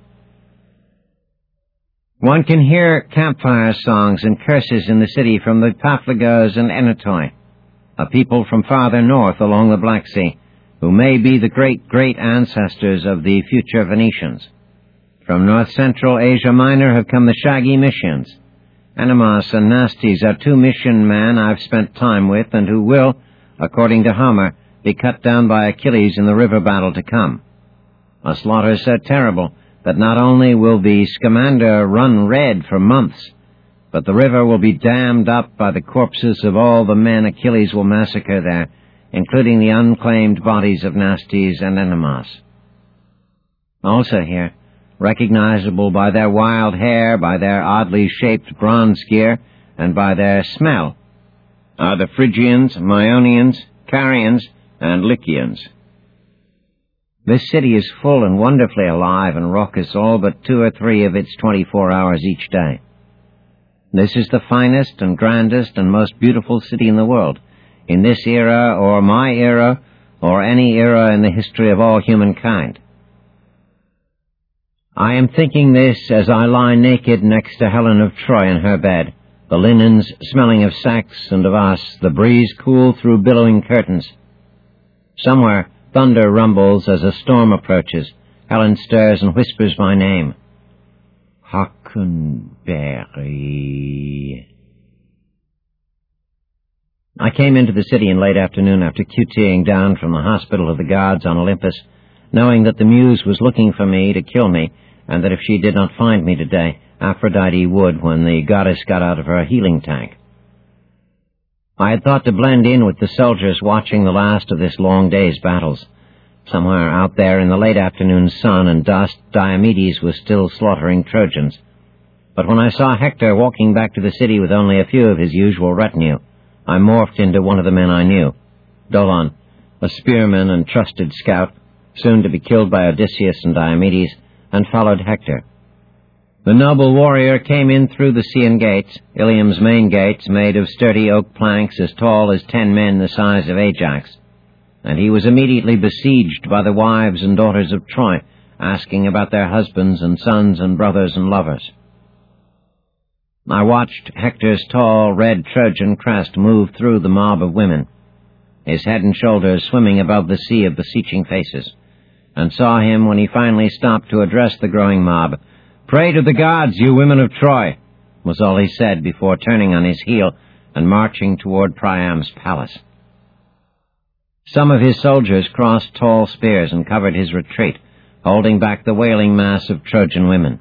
Speaker 1: One can hear campfire songs and curses in the city from the Paphlagos and Enetoi, a people from farther north along the Black Sea, who may be the great-great ancestors of the future Venetians. From north-central Asia Minor have come the shaggy Mysians. Animas and Nastes are 2 Mysian men I've spent time with and who will, according to Homer, be cut down by Achilles in the river battle to come. A slaughter so terrible that not only will the Scamander run red for months, but the river will be dammed up by the corpses of all the men Achilles will massacre there, including the unclaimed bodies of Nastes and Animas. Also here, recognizable by their wild hair, by their oddly shaped bronze gear, and by their smell, are the Phrygians, Myonians, Carians, and Lycians. This city is full and wonderfully alive and raucous all but 2 or 3 of its 24 hours each day. This is the finest and grandest and most beautiful city in the world, in this era or my era or any era in the history of all humankind. I am thinking this as I lie naked next to Helen of Troy in her bed, the linens smelling of sacks and of us, the breeze cool through billowing curtains. Somewhere, thunder rumbles as a storm approaches. Helen stirs and whispers my name. Hockenberry. I came into the city in late afternoon after QTing down from the hospital of the gods on Olympus, knowing that the Muse was looking for me to kill me, and that if she did not find me today, Aphrodite would when the goddess got out of her healing tank. I had thought to blend in with the soldiers watching the last of this long day's battles. Somewhere out there in the late afternoon sun and dust, Diomedes was still slaughtering Trojans. But when I saw Hector walking back to the city with only a few of his usual retinue, I morphed into one of the men I knew, Dolon, a spearman and trusted scout, soon to be killed by Odysseus and Diomedes, and followed Hector. The noble warrior came in through the Scaean gates, Ilium's main gates, made of sturdy oak planks as tall as 10 men the size of Ajax, and he was immediately besieged by the wives and daughters of Troy, asking about their husbands and sons and brothers and lovers. I watched Hector's tall, red Trojan crest move through the mob of women, his head and shoulders swimming above the sea of beseeching faces, and saw him when he finally stopped to address the growing mob. "Pray to the gods, you women of Troy," was all he said before turning on his heel and marching toward Priam's palace. Some of his soldiers crossed tall spears and covered his retreat, holding back the wailing mass of Trojan women.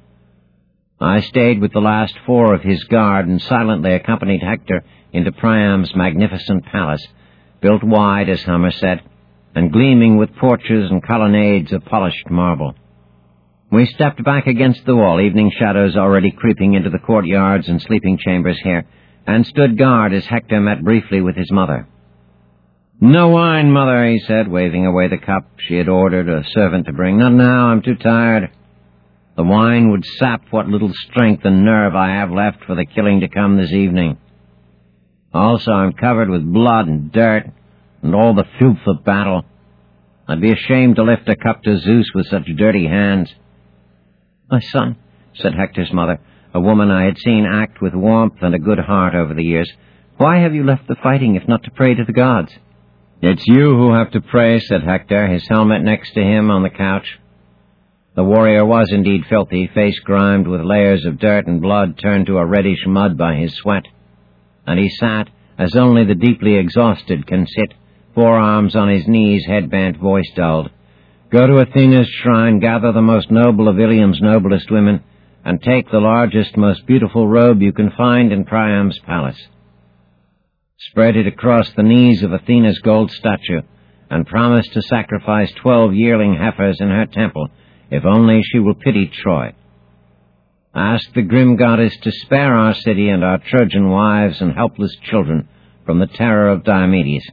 Speaker 1: I stayed with the last 4 of his guard and silently accompanied Hector into Priam's magnificent palace, built wide, as Homer said, and gleaming with porches and colonnades of polished marble. We stepped back against the wall, evening shadows already creeping into the courtyards and sleeping chambers here, and stood guard as Hector met briefly with his mother. "No wine, Mother," he said, waving away the cup she had ordered a servant to bring. "Not now, I'm too tired. The wine would sap what little strength and nerve I have left for the killing to come this evening. Also, I'm covered with blood and dirt and all the filth of battle. I'd be ashamed to lift a cup to Zeus with such dirty hands." "My son," said Hector's mother, a woman I had seen act with warmth and a good heart over the years, "why have you left the fighting if not to pray to the gods?" "It's you who have to pray," said Hector, his helmet next to him on the couch. The warrior was indeed filthy, face grimed with layers of dirt and blood turned to a reddish mud by his sweat. And he sat, as only the deeply exhausted can sit, forearms on his knees, head bent, voice dulled. "Go to Athena's shrine, gather the most noble of Ilium's noblest women, and take the largest, most beautiful robe you can find in Priam's palace. Spread it across the knees of Athena's gold statue, and promise to sacrifice 12 yearling heifers in her temple, if only she will pity Troy. Ask the grim goddess to spare our city and our Trojan wives and helpless children from the terror of Diomedes."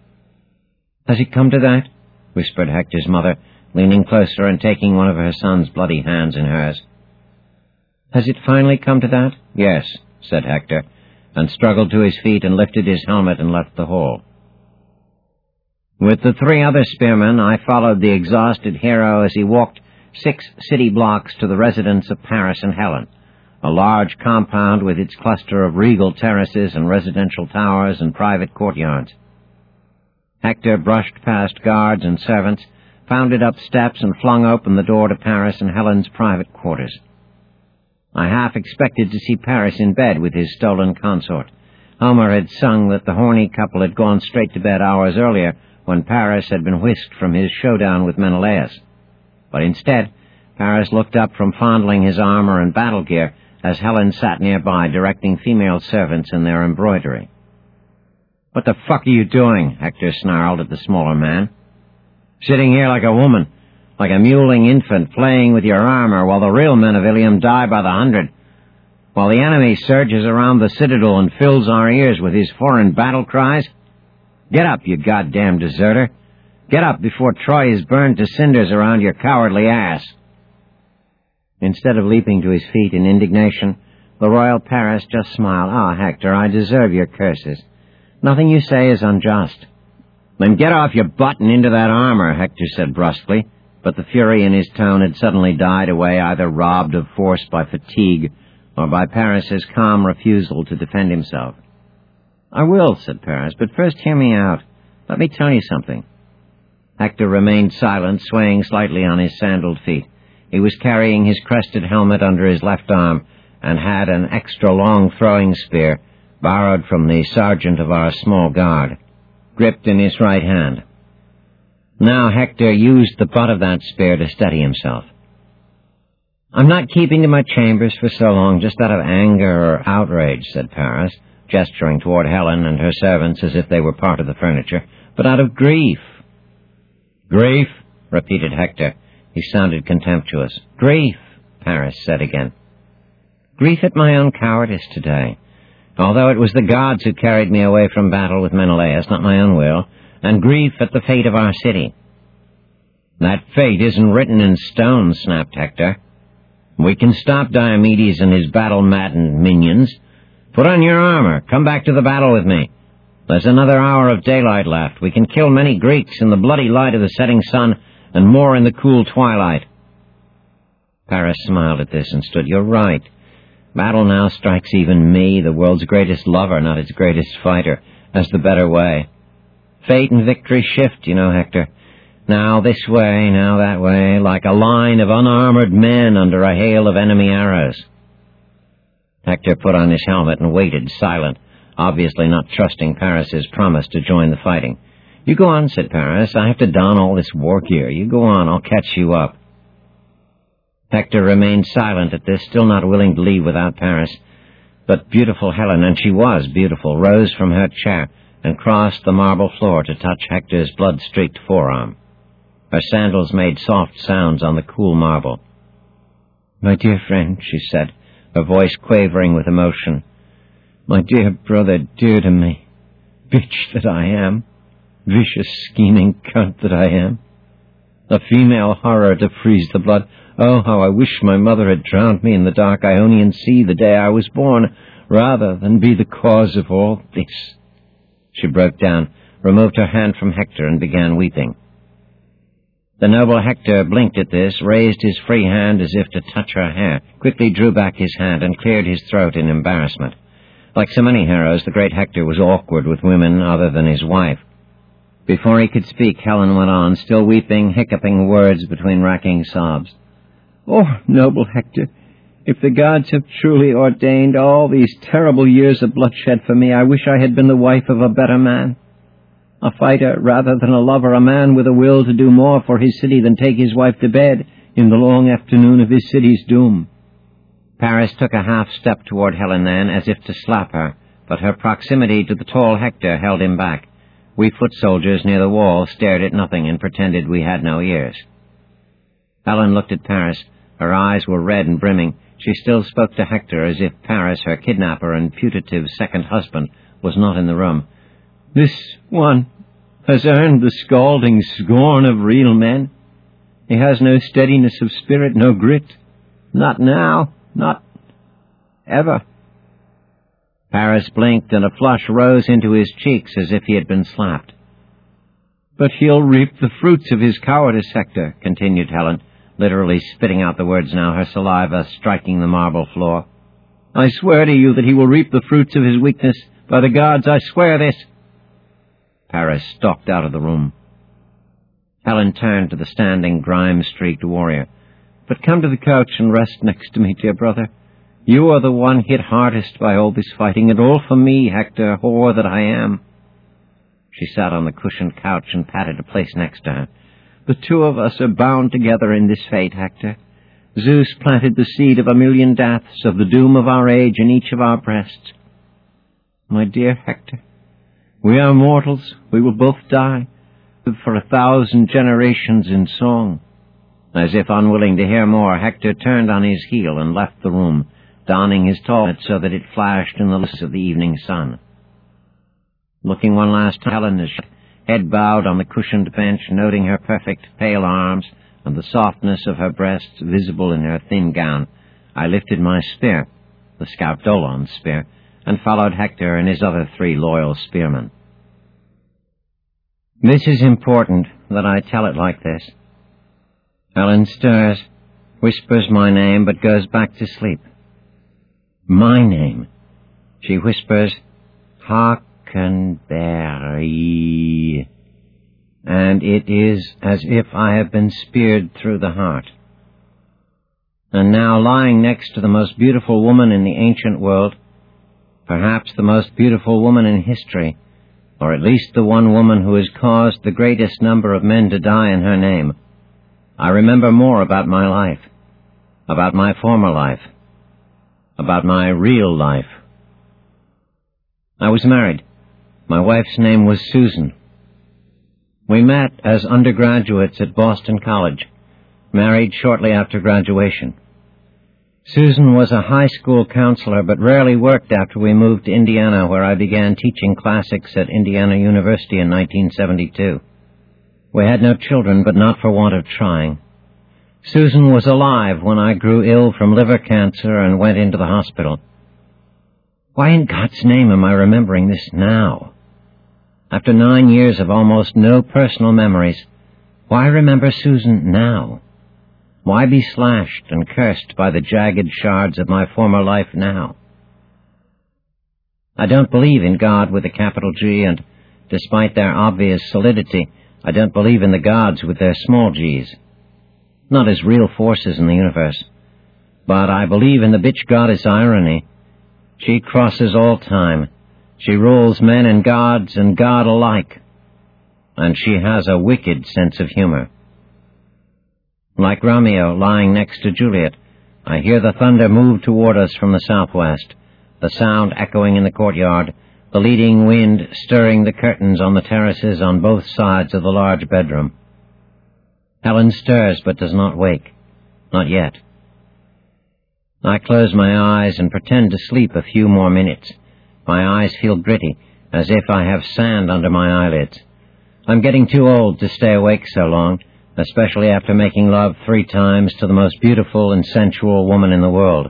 Speaker 1: "Has it come to that?" whispered Hector's mother, leaning closer and taking one of her son's bloody hands in hers. "Has it finally come to that?" "Yes," said Hector, and struggled to his feet and lifted his helmet and left the hall. With the 3 other spearmen, I followed the exhausted hero as he walked 6 city blocks to the residence of Paris and Helen, a large compound with its cluster of regal terraces and residential towers and private courtyards. Hector brushed past guards and servants, pounded up steps and flung open the door to Paris and Helen's private quarters. I half expected to see Paris in bed with his stolen consort. Homer had sung that the horny couple had gone straight to bed hours earlier when Paris had been whisked from his showdown with Menelaus. But instead, Paris looked up from fondling his armor and battle gear as Helen sat nearby directing female servants in their embroidery. "What the fuck are you doing?" Hector snarled at the smaller man. "Sitting here like a woman, like a mewling infant, playing with your armor while the real men of Ilium die by the 100, while the enemy surges around the citadel and fills our ears with his foreign battle cries? Get up, you goddamn deserter! Get up before Troy is burned to cinders around your cowardly ass!" Instead of leaping to his feet in indignation, the royal Paris just smiled. "Ah, Hector, I deserve your curses. Nothing you say is unjust." "Then get off your butt and into that armor," Hector said brusquely, but the fury in his tone had suddenly died away, either robbed of force by fatigue or by Paris's calm refusal to defend himself. "I will," said Paris, "but first hear me out. Let me tell you something. Hector remained silent, swaying slightly on his sandaled feet. He was carrying his crested helmet under his left arm and had an extra-long throwing spear, borrowed from the sergeant of our small guard, gripped in his right hand. Now Hector used the butt of that spear to steady himself. "I'm not keeping to my chambers for so long, just out of anger or outrage," said Paris, gesturing toward Helen and her servants as if they were part of the furniture, "but out of grief." "Grief?" repeated Hector. He sounded contemptuous. "Grief," Paris said again. "Grief at my own cowardice today. Although it was the gods who carried me away from battle with Menelaus, not my own will, and grief at the fate of our city." "That fate isn't written in stone," snapped Hector. "We can stop Diomedes and his battle-maddened minions. Put on your armor. Come back to the battle with me. There's another hour of daylight left. We can kill many Greeks in the bloody light of the setting sun and more in the cool twilight." Paris smiled at this and stood. "You're right. Battle now strikes even me, the world's greatest lover, not its greatest fighter, as the better way. Fate and victory shift, you know, Hector. Now this way, now that way, like a line of unarmored men under a hail of enemy arrows." Hector put on his helmet and waited, silent, obviously not trusting Paris's promise to join the fighting. "You go on," said Paris. "I have to don all this war gear. You go on, I'll catch you up." Hector remained silent at this, still not willing to leave without Paris. But beautiful Helen, and she was beautiful, rose from her chair and crossed the marble floor to touch Hector's blood-streaked forearm. Her sandals made soft sounds on the cool marble. "My dear friend," she said, her voice quavering with emotion. "My dear brother, dear to me. Bitch that I am. Vicious, scheming cunt that I am. A female horror to freeze the blood. Oh, how I wish my mother had drowned me in the dark Ionian Sea the day I was born, rather than be the cause of all this." She broke down, removed her hand from Hector, and began weeping. The noble Hector blinked at this, raised his free hand as if to touch her hair, quickly drew back his hand, and cleared his throat in embarrassment. Like so many heroes, the great Hector was awkward with women other than his wife. Before he could speak, Helen went on, still weeping, hiccuping words between racking sobs. "Oh, noble Hector, if the gods have truly ordained all these terrible years of bloodshed for me, I wish I had been the wife of a better man. A fighter rather than a lover, a man with a will to do more for his city than take his wife to bed in the long afternoon of his city's doom." Paris took a half-step toward Helen then, as if to slap her, but her proximity to the tall Hector held him back. We foot soldiers near the wall stared at nothing and pretended we had no ears. Helen looked at Paris. Her eyes were red and brimming. She still spoke to Hector as if Paris, her kidnapper and putative second husband, was not in the room. "This one has earned the scalding scorn of real men. He has no steadiness of spirit, no grit. Not now, not ever." Paris blinked, and a flush rose into his cheeks as if he had been slapped. "But he'll reap the fruits of his cowardice, Hector," continued Helen, literally spitting out the words now, her saliva striking the marble floor. "I swear to you that he will reap the fruits of his weakness. By the gods, I swear this." Paris stalked out of the room. Helen turned to the standing, grime-streaked warrior. "But come to the couch and rest next to me, dear brother. You are the one hit hardest by all this fighting, and all for me, Hector, whore that I am." She sat on the cushioned couch and patted a place next to her. "The two of us are bound together in this fate, Hector. Zeus planted the seed of 1,000,000 deaths, of the doom of our age in each of our breasts. My dear Hector, we are mortals, we will both die, for 1,000 generations in song." As if unwilling to hear more, Hector turned on his heel and left the room, donning his tunic so that it flashed in the light of the evening sun. Looking one last time, Helen, head bowed on the cushioned bench, noting her perfect pale arms and the softness of her breasts visible in her thin gown, I lifted my spear, the scout Dolon's spear, and followed Hector and his other 3 loyal spearmen. This is important that I tell it like this. Helen stirs, whispers my name, but goes back to sleep. My name. She whispers, Hockenberry. and it is as if I have been speared through the heart. And now, lying next to the most beautiful woman in the ancient world, perhaps the most beautiful woman in history, or at least the one woman who has caused the greatest number of men to die in her name, I remember more about my life, about my former life, about my real life. I was married. My wife's name was Susan. We met as undergraduates at Boston College, married shortly after graduation. Susan was a high school counselor, but rarely worked after we moved to Indiana, where I began teaching classics at Indiana University in 1972. We had no children, but not for want of trying. Susan was alive when I grew ill from liver cancer and went into the hospital. Why in God's name am I remembering this now? After 9 years of almost no personal memories, why remember Susan now? Why be slashed and cursed by the jagged shards of my former life now? I don't believe in God with a capital G, and despite their obvious solidity, I don't believe in the gods with their small g's. Not as real forces in the universe. But I believe in the bitch goddess irony. She crosses all time. She rules men and gods and God alike. And she has a wicked sense of humor. Like Romeo lying next to Juliet, I hear the thunder move toward us from the southwest, the sound echoing in the courtyard, the leading wind stirring the curtains on the terraces on both sides of the large bedroom. Helen stirs but does not wake. Not yet. I close my eyes and pretend to sleep a few more minutes. My eyes feel gritty, as if I have sand under my eyelids. I'm getting too old to stay awake so long, especially after making love 3 times to the most beautiful and sensual woman in the world.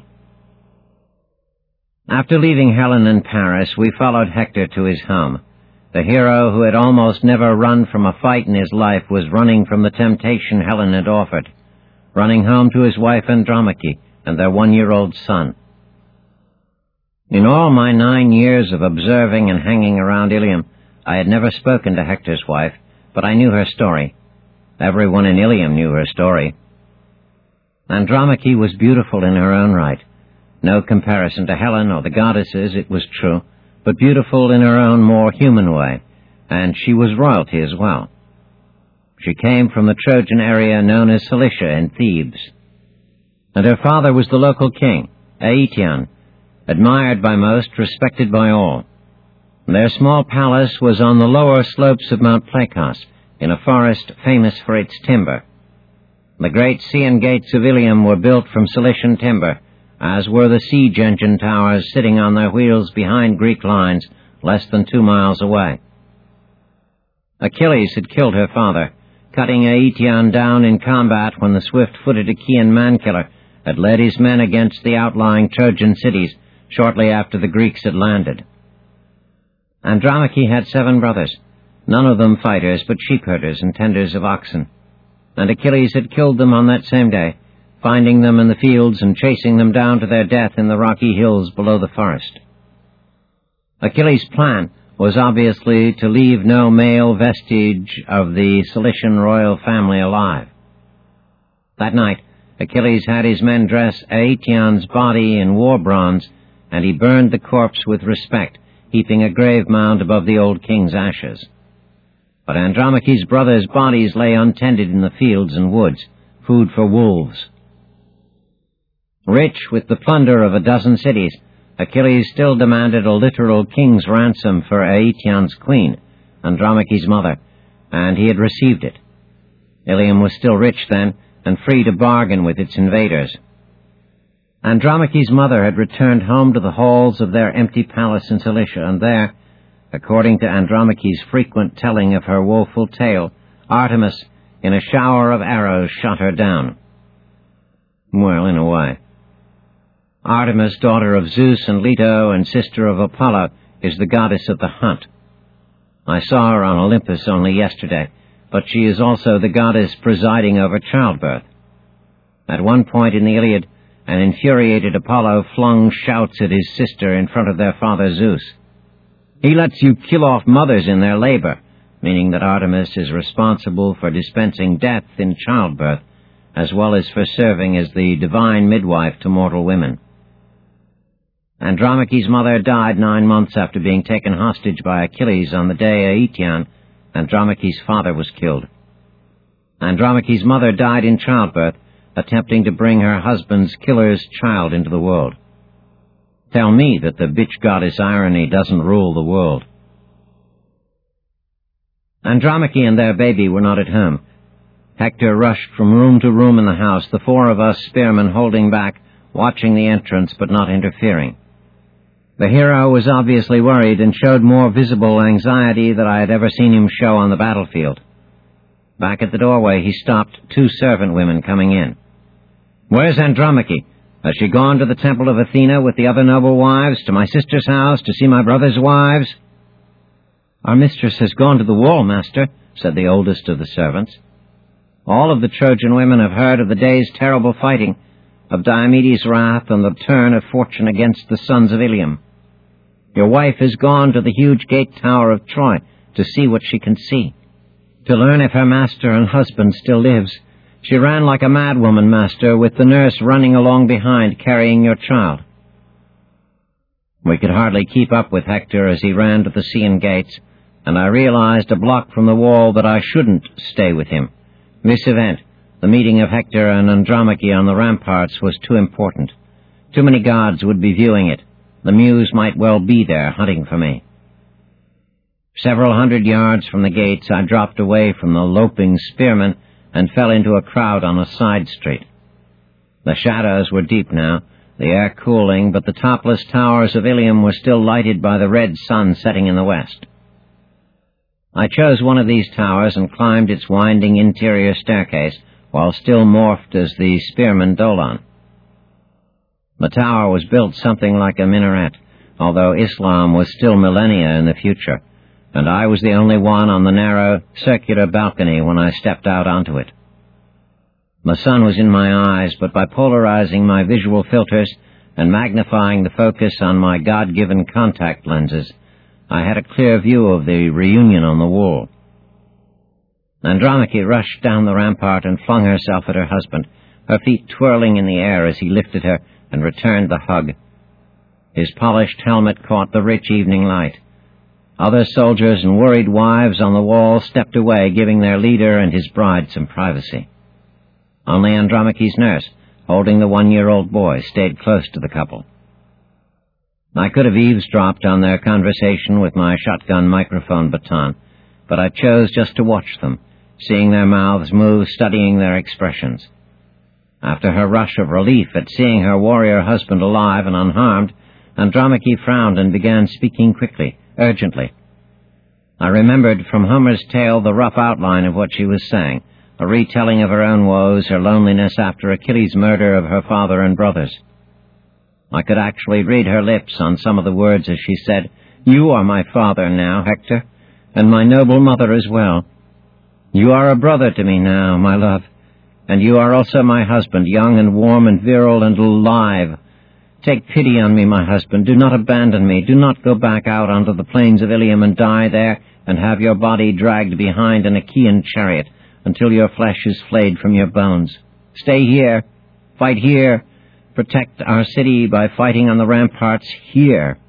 Speaker 1: After leaving Helen in Paris, we followed Hector to his home. The hero who had almost never run from a fight in his life was running from the temptation Helen had offered, running home to his wife Andromache and their 1-year-old son. In all my 9 years of observing and hanging around Ilium, I had never spoken to Hector's wife, but I knew her story. Everyone in Ilium knew her story. Andromache was beautiful in her own right. No comparison to Helen or the goddesses, it was true, but beautiful in her own more human way, and she was royalty as well. She came from the Trojan area known as Cilicia in Thebes. And her father was the local king, Aetion, admired by most, respected by all. Their small palace was on the lower slopes of Mount Plakos, in a forest famous for its timber. The great Scaean gates of Ilium were built from Cilician timber, as were the siege engine towers sitting on their wheels behind Greek lines less than 2 miles away. Achilles had killed her father, cutting Aetion down in combat when the swift-footed Achaean man-killer had led his men against the outlying Trojan cities shortly after the Greeks had landed. Andromache had 7 brothers, none of them fighters, but sheep-herders and tenders of oxen. And Achilles had killed them on that same day, finding them in the fields and chasing them down to their death in the rocky hills below the forest. Achilles' plan was obviously to leave no male vestige of the Cilician royal family alive. That night, Achilles had his men dress Aetion's body in war bronze, and he burned the corpse with respect, heaping a grave mound above the old king's ashes. But Andromache's brothers' bodies lay untended in the fields and woods, food for wolves. Rich with the plunder of a dozen cities, Achilles still demanded a literal king's ransom for Aetion's queen, Andromache's mother, and he had received it. Ilium was still rich then, and free to bargain with its invaders. Andromache's mother had returned home to the halls of their empty palace in Cilicia, and there, according to Andromache's frequent telling of her woeful tale, Artemis, in a shower of arrows, shot her down. Well, in a way. Artemis, daughter of Zeus and Leto and sister of Apollo, is the goddess of the hunt. I saw her on Olympus only yesterday, but she is also the goddess presiding over childbirth. At one point in the Iliad, an infuriated Apollo flung shouts at his sister in front of their father Zeus. "He lets you kill off mothers in their labor, meaning that Artemis is responsible for dispensing death in childbirth, as well as for serving as the divine midwife to mortal women. Andromache's mother died 9 months after being taken hostage by Achilles on the day Aetion, Andromache's father, was killed. Andromache's mother died in childbirth, attempting to bring her husband's killer's child into the world. Tell me that the bitch goddess Irony doesn't rule the world. Andromache and their baby were not at home. Hector rushed from room to room in the house, the 4 of us spearmen holding back, watching the entrance but not interfering. The hero was obviously worried and showed more visible anxiety than I had ever seen him show on the battlefield. Back at the doorway, he stopped 2 servant women coming in. "Where's Andromache? Has she gone to the temple of Athena with the other noble wives, to my sister's house, to see my brother's wives?" "Our mistress has gone to the wall, master," said the oldest of the servants. "All of the Trojan women have heard of the day's terrible fighting, of Diomedes' wrath and the turn of fortune against the sons of Ilium. Your wife has gone to the huge gate tower of Troy to see what she can see, to learn if her master and husband still lives. She ran like a madwoman, master, with the nurse running along behind carrying your child." We could hardly keep up with Hector as he ran to the Scaean gates, and I realized a block from the wall that I shouldn't stay with him. This event, the meeting of Hector and Andromache on the ramparts, was too important. Too many gods would be viewing it. The Muse might well be there hunting for me. Several 100 yards from the gates, I dropped away from the loping spearmen and fell into a crowd on a side street. The shadows were deep now, the air cooling, but the topless towers of Ilium were still lighted by the red sun setting in the west. I chose one of these towers and climbed its winding interior staircase, while still morphed as the spearman Dolon. The tower was built something like a minaret, although Islam was still millennia in the future, and I was the only one on the narrow, circular balcony when I stepped out onto it. The sun was in my eyes, but by polarizing my visual filters and magnifying the focus on my God-given contact lenses, I had a clear view of the reunion on the wall. Andromache rushed down the rampart and flung herself at her husband, her feet twirling in the air as he lifted her and returned the hug. His polished helmet caught the rich evening light. Other soldiers and worried wives on the wall stepped away, giving their leader and his bride some privacy. Only Andromache's nurse, holding the 1-year-old boy, stayed close to the couple. I could have eavesdropped on their conversation with my shotgun microphone baton, but I chose just to watch them, seeing their mouths move, studying their expressions. After her rush of relief at seeing her warrior husband alive and unharmed, Andromache frowned and began speaking quickly, urgently. I remembered from Homer's tale the rough outline of what she was saying, a retelling of her own woes, her loneliness after Achilles' murder of her father and brothers. I could actually read her lips on some of the words as she said, "You are my father now, Hector, and my noble mother as well. You are a brother to me now, my love, and you are also my husband, young and warm and virile and alive. Take pity on me, my husband. Do not abandon me. Do not go back out onto the plains of Ilium and die there and have your body dragged behind an Achaean chariot until your flesh is flayed from your bones. Stay here. Fight here. Protect our city by fighting on the ramparts here."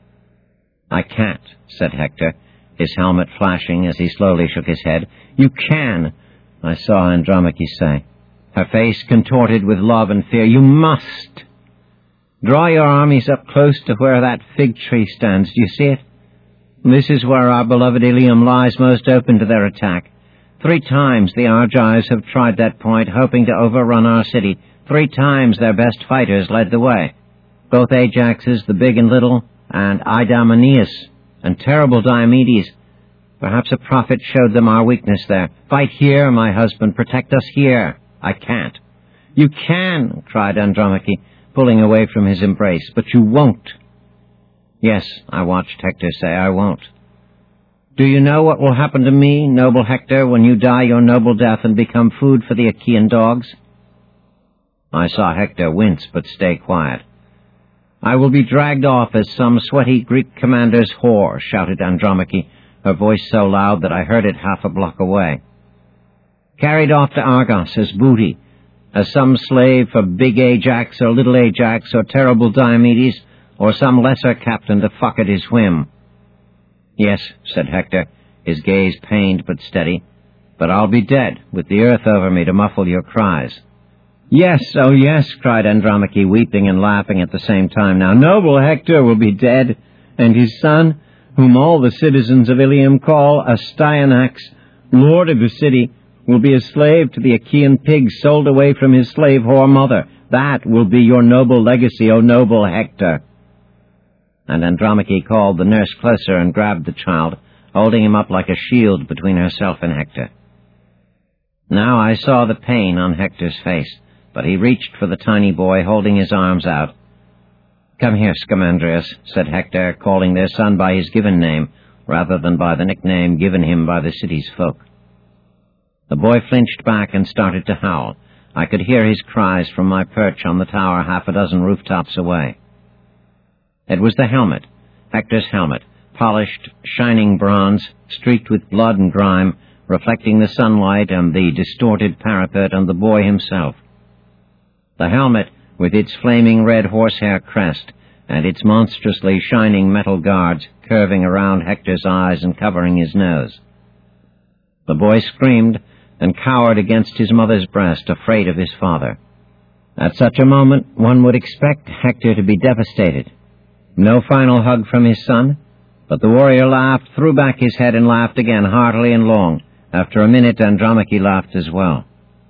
Speaker 1: "I can't," said Hector, his helmet flashing as he slowly shook his head. "You can," I saw Andromache say, her face contorted with love and fear. "You must. Draw your armies up close to where that fig tree stands. Do you see it? This is where our beloved Ilium lies most open to their attack. 3 times the Argives have tried that point, hoping to overrun our city. 3 times their best fighters led the way. Both Ajaxes, the big and little, and Idomeneus, and terrible Diomedes. Perhaps a prophet showed them our weakness there. Fight here, my husband. Protect us here." "I can't." "You can," cried Andromache, pulling away from his embrace, "but you won't." "Yes," I watched Hector say, "I won't." "Do you know what will happen to me, noble Hector, when you die your noble death and become food for the Achaean dogs?" I saw Hector wince but stay quiet. "I will be dragged off as some sweaty Greek commander's whore," shouted Andromache, her voice so loud that I heard it half a block away. "Carried off to Argos as booty, as some slave for big Ajax or little Ajax or terrible Diomedes or some lesser captain to fuck at his whim." "Yes," said Hector, his gaze pained but steady, "but I'll be dead, with the earth over me to muffle your cries." "Yes, oh yes," cried Andromache, weeping and laughing at the same time. "Now noble Hector will be dead, and his son, whom all the citizens of Ilium call Astyanax, lord of the city, will be a slave to the Achaean pig sold away from his slave-whore mother. That will be your noble legacy, O noble Hector." And Andromache called the nurse closer and grabbed the child, holding him up like a shield between herself and Hector. Now I saw the pain on Hector's face, but he reached for the tiny boy, holding his arms out. "Come here, Scamandrius," said Hector, calling their son by his given name, rather than by the nickname given him by the city's folk. The boy flinched back and started to howl. I could hear his cries from my perch on the tower half a dozen rooftops away. It was the helmet, Hector's helmet, polished, shining bronze, streaked with blood and grime, reflecting the sunlight and the distorted parapet and the boy himself. The helmet, with its flaming red horsehair crest and its monstrously shining metal guards curving around Hector's eyes and covering his nose. The boy screamed and cowered against his mother's breast, afraid of his father. At such a moment, one would expect Hector to be devastated. No final hug from his son, but the warrior laughed, threw back his head, and laughed again, heartily and long. After a minute, Andromache laughed as well.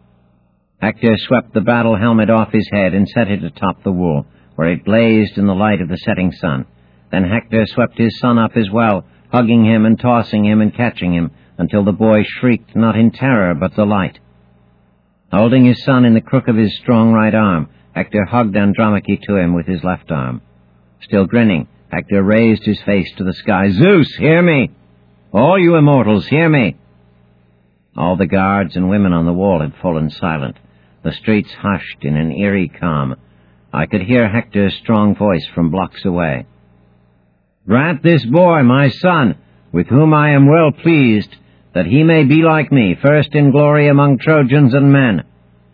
Speaker 1: Hector swept the battle helmet off his head and set it atop the wool, where it blazed in the light of the setting sun. Then Hector swept his son up as well, hugging him and tossing him and catching him, until the boy shrieked not in terror but delight. Holding his son in the crook of his strong right arm, Hector hugged Andromache to him with his left arm. Still grinning, Hector raised his face to the sky. "Zeus, hear me! All you immortals, hear me!" All the guards and women on the wall had fallen silent. The streets hushed in an eerie calm. I could hear Hector's strong voice from blocks away. "Grant this boy, my son, with whom I am well pleased, that he may be like me, first in glory among Trojans and men.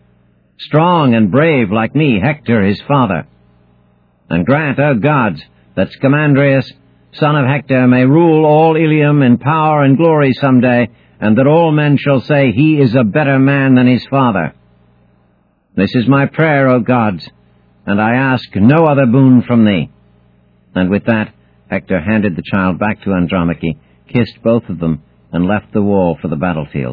Speaker 1: Strong and brave like me, Hector his father. And grant, O gods, that Scamandrius, son of Hector, may rule all Ilium in power and glory some day, and that all men shall say he is a better man than his father. This is my prayer, O gods, and I ask no other boon from thee." And with that, Hector handed the child back to Andromache, kissed both of them, and left the wall for the battlefield.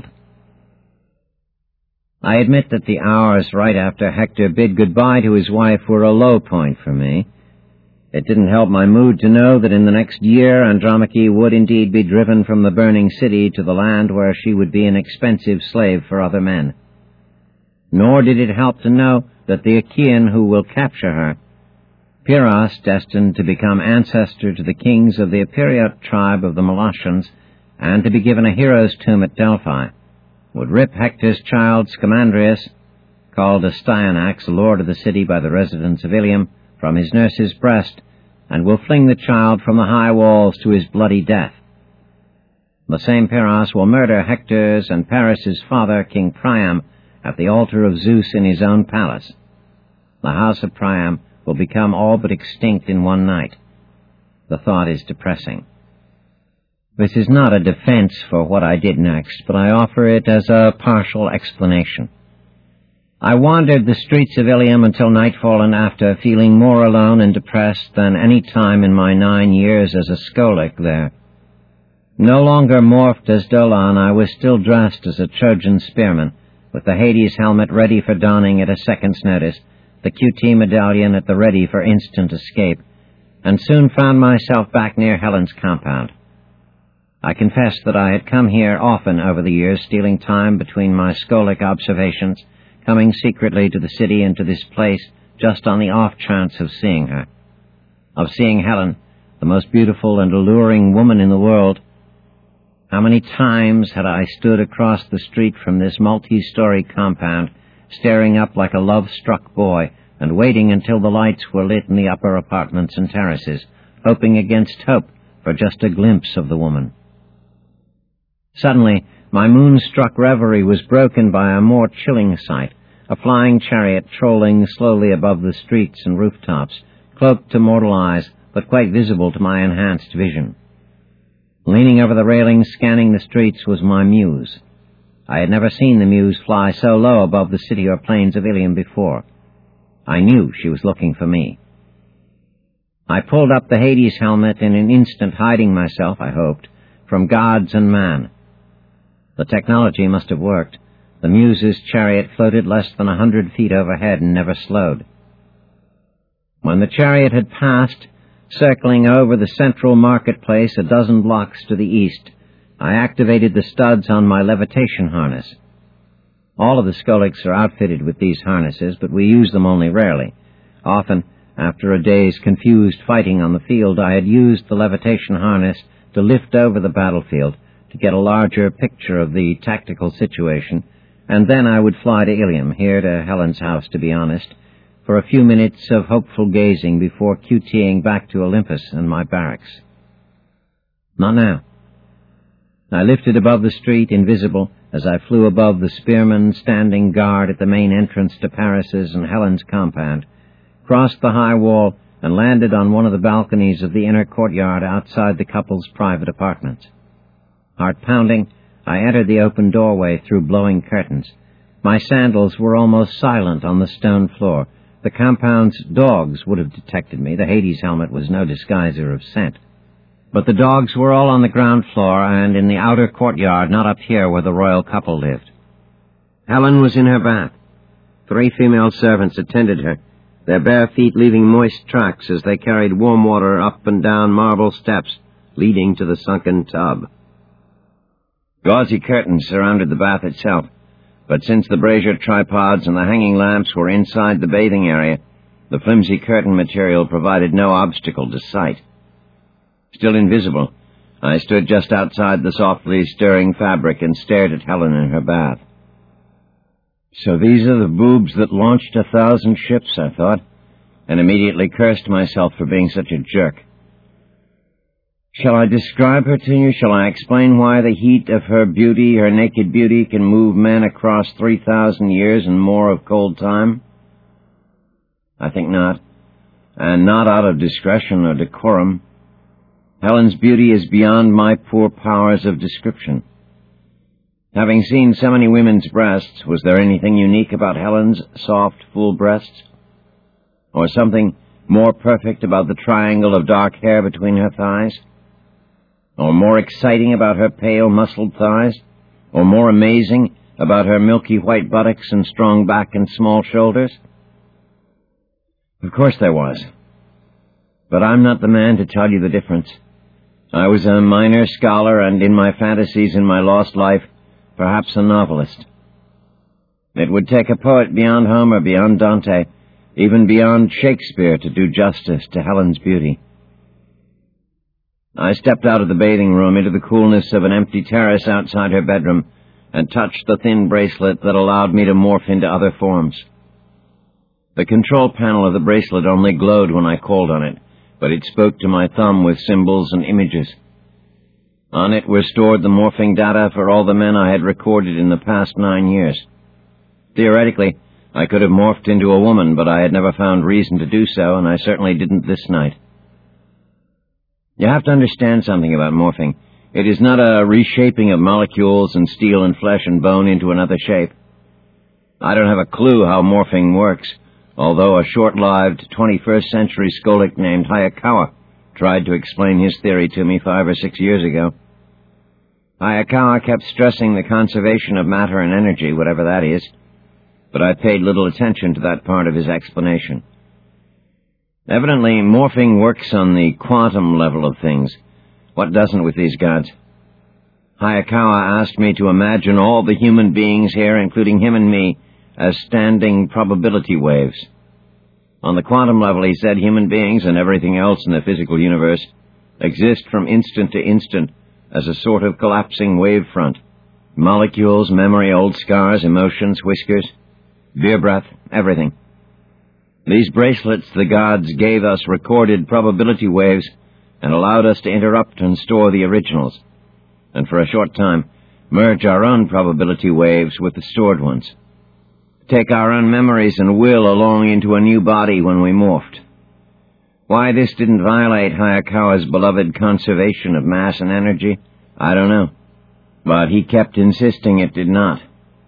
Speaker 1: I admit that the hours right after Hector bid goodbye to his wife were a low point for me. It didn't help my mood to know that in the next year Andromache would indeed be driven from the burning city to the land where she would be an expensive slave for other men. Nor did it help to know that the Achaean who will capture her, Pyrrhus, destined to become ancestor to the kings of the Epiriote tribe of the Molossians, and to be given a hero's tomb at Delphi, would rip Hector's child Scamandrius, called Astyanax, lord of the city by the residents of Ilium, from his nurse's breast, and will fling the child from the high walls to his bloody death. The same Pyrrhus will murder Hector's and Paris's father, King Priam, at the altar of Zeus in his own palace. The house of Priam will become all but extinct in one night. The thought is depressing. This is not a defense for what I did next, but I offer it as a partial explanation. I wandered the streets of Ilium until nightfall and after, feeling more alone and depressed than any time in my 9 years as a scholic there. No longer morphed as Dolon, I was still dressed as a Trojan spearman, with the Hades helmet ready for donning at a second's notice, the QT medallion at the ready for instant escape, and soon found myself back near Helen's compound. I confess that I had come here often over the years, stealing time between my scholic observations, coming secretly to the city and to this place just on the off chance of seeing her. Of seeing Helen, the most beautiful and alluring woman in the world. How many times had I stood across the street from this multi-story compound, staring up like a love-struck boy, and waiting until the lights were lit in the upper apartments and terraces, hoping against hope for just a glimpse of the woman. Suddenly, my moon-struck reverie was broken by a more chilling sight, a flying chariot trolling slowly above the streets and rooftops, cloaked to mortal eyes, but quite visible to my enhanced vision. Leaning over the railing, scanning the streets, was my muse. I had never seen the muse fly so low above the city or plains of Ilium before. I knew she was looking for me. I pulled up the Hades helmet in an instant, hiding myself, I hoped, from gods and man. The technology must have worked. The muse's chariot floated less than 100 feet overhead and never slowed. When the chariot had passed, circling over the central marketplace a dozen blocks to the east, I activated the studs on my levitation harness. All of the Skoliks are outfitted with these harnesses, but we use them only rarely. Often, after a day's confused fighting on the field, I had used the levitation harness to lift over the battlefield to get a larger picture of the tactical situation, and then I would fly to Ilium, here to Helen's house, to be honest, for a few minutes of hopeful gazing before QTing back to Olympus and my barracks. Not now. I lifted above the street, invisible, as I flew above the spearmen standing guard at the main entrance to Paris's and Helen's compound, crossed the high wall, and landed on one of the balconies of the inner courtyard outside the couple's private apartments. Heart pounding, I entered the open doorway through blowing curtains. My sandals were almost silent on the stone floor. The compound's dogs would have detected me. The Hades helmet was no disguiser of scent. But the dogs were all on the ground floor and in the outer courtyard, not up here where the royal couple lived. Helen was in her bath. 3 female servants attended her, their bare feet leaving moist tracks as they carried warm water up and down marble steps leading to the sunken tub. Gauzy curtains surrounded the bath itself, but since the brazier tripods and the hanging lamps were inside the bathing area, the flimsy curtain material provided no obstacle to sight. Still invisible, I stood just outside the softly stirring fabric and stared at Helen in her bath. So these are the boobs that launched 1,000 ships, I thought, and immediately cursed myself for being such a jerk. Shall I describe her to you? Shall I explain why the heat of her beauty, her naked beauty, can move men across 3,000 years and more of cold time? I think not, and not out of discretion or decorum. Helen's beauty is beyond my poor powers of description. Having seen so many women's breasts, was there anything unique about Helen's soft, full breasts? Or something more perfect about the triangle of dark hair between her thighs? Or more exciting about her pale, muscled thighs? Or more amazing about her milky white buttocks and strong back and small shoulders? Of course there was. But I'm not the man to tell you the difference. I was a minor scholar, and in my fantasies in my lost life, perhaps a novelist. It would take a poet beyond Homer, beyond Dante, even beyond Shakespeare to do justice to Helen's beauty. I stepped out of the bathing room into the coolness of an empty terrace outside her bedroom and touched the thin bracelet that allowed me to morph into other forms. The control panel of the bracelet only glowed when I called on it, but it spoke to my thumb with symbols and images. On it were stored the morphing data for all the men I had recorded in the past 9 years. Theoretically, I could have morphed into a woman, but I had never found reason to do so, and I certainly didn't this night. You have to understand something about morphing. It is not a reshaping of molecules and steel and flesh and bone into another shape. I don't have a clue how morphing works, although a short-lived 21st century Skolik named Hayakawa tried to explain his theory to me 5 or 6 years ago. Hayakawa kept stressing the conservation of matter and energy, whatever that is, but I paid little attention to that part of his explanation. Evidently, morphing works on the quantum level of things. What doesn't with these gods? Hayakawa asked me to imagine all the human beings here, including him and me, as standing probability waves. On the quantum level, he said, human beings and everything else in the physical universe exist from instant to instant as a sort of collapsing wavefront. Molecules, memory, old scars, emotions, whiskers, beer breath, everything. These bracelets the gods gave us recorded probability waves and allowed us to interrupt and store the originals. And for a short time,
Speaker 2: merge our own probability waves with the stored ones, take our own memories and will along into a new body when we morphed. Why this didn't violate Hayakawa's beloved conservation of mass and energy, I don't know, but he kept insisting it did not.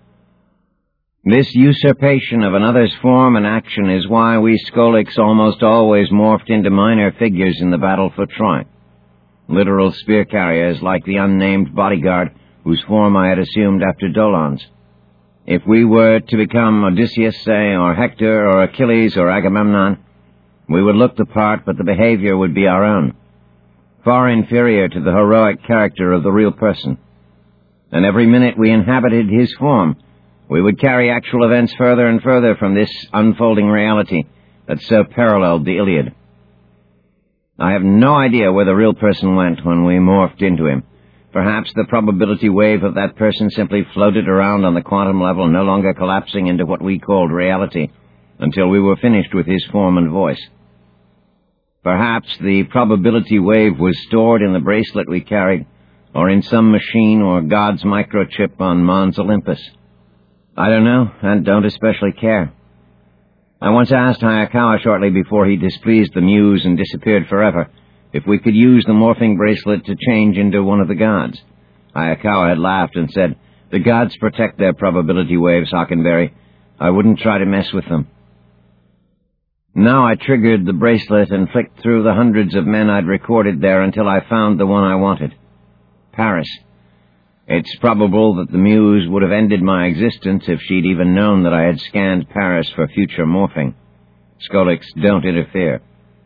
Speaker 2: This usurpation of another's form and action is why we Skolics almost always morphed into minor figures in the battle for Troy. Literal spear carriers like the unnamed bodyguard whose form I had assumed after Dolon's. If we were to become Odysseus, say, or Hector, or Achilles, or Agamemnon, we would look the part, but the behavior would be our own, far inferior to the heroic character of the real person. And every minute we inhabited his form, we would carry actual events further and further from this unfolding reality that so paralleled the Iliad. I have no idea where the real person went when we morphed into him. Perhaps the probability wave of that person simply floated around on the quantum level, no longer collapsing into what we called reality, until we were finished with his form and voice. Perhaps the probability wave was stored in the bracelet we carried, or in some machine or God's microchip on Mons Olympus. I don't know, and don't especially care. I once asked Hayakawa shortly before he displeased the muse and disappeared forever if we could use the morphing bracelet to change into one of the gods. Hayakawa had laughed and said, "The gods protect their probability waves, Hockenberry. I wouldn't try to mess with them." Now I triggered the bracelet and flicked through the hundreds of men I'd recorded there until I found the one I wanted. Paris. It's probable that the muse would have ended my existence if she'd even known that I had scanned Paris for future morphing. Skolics don't interfere.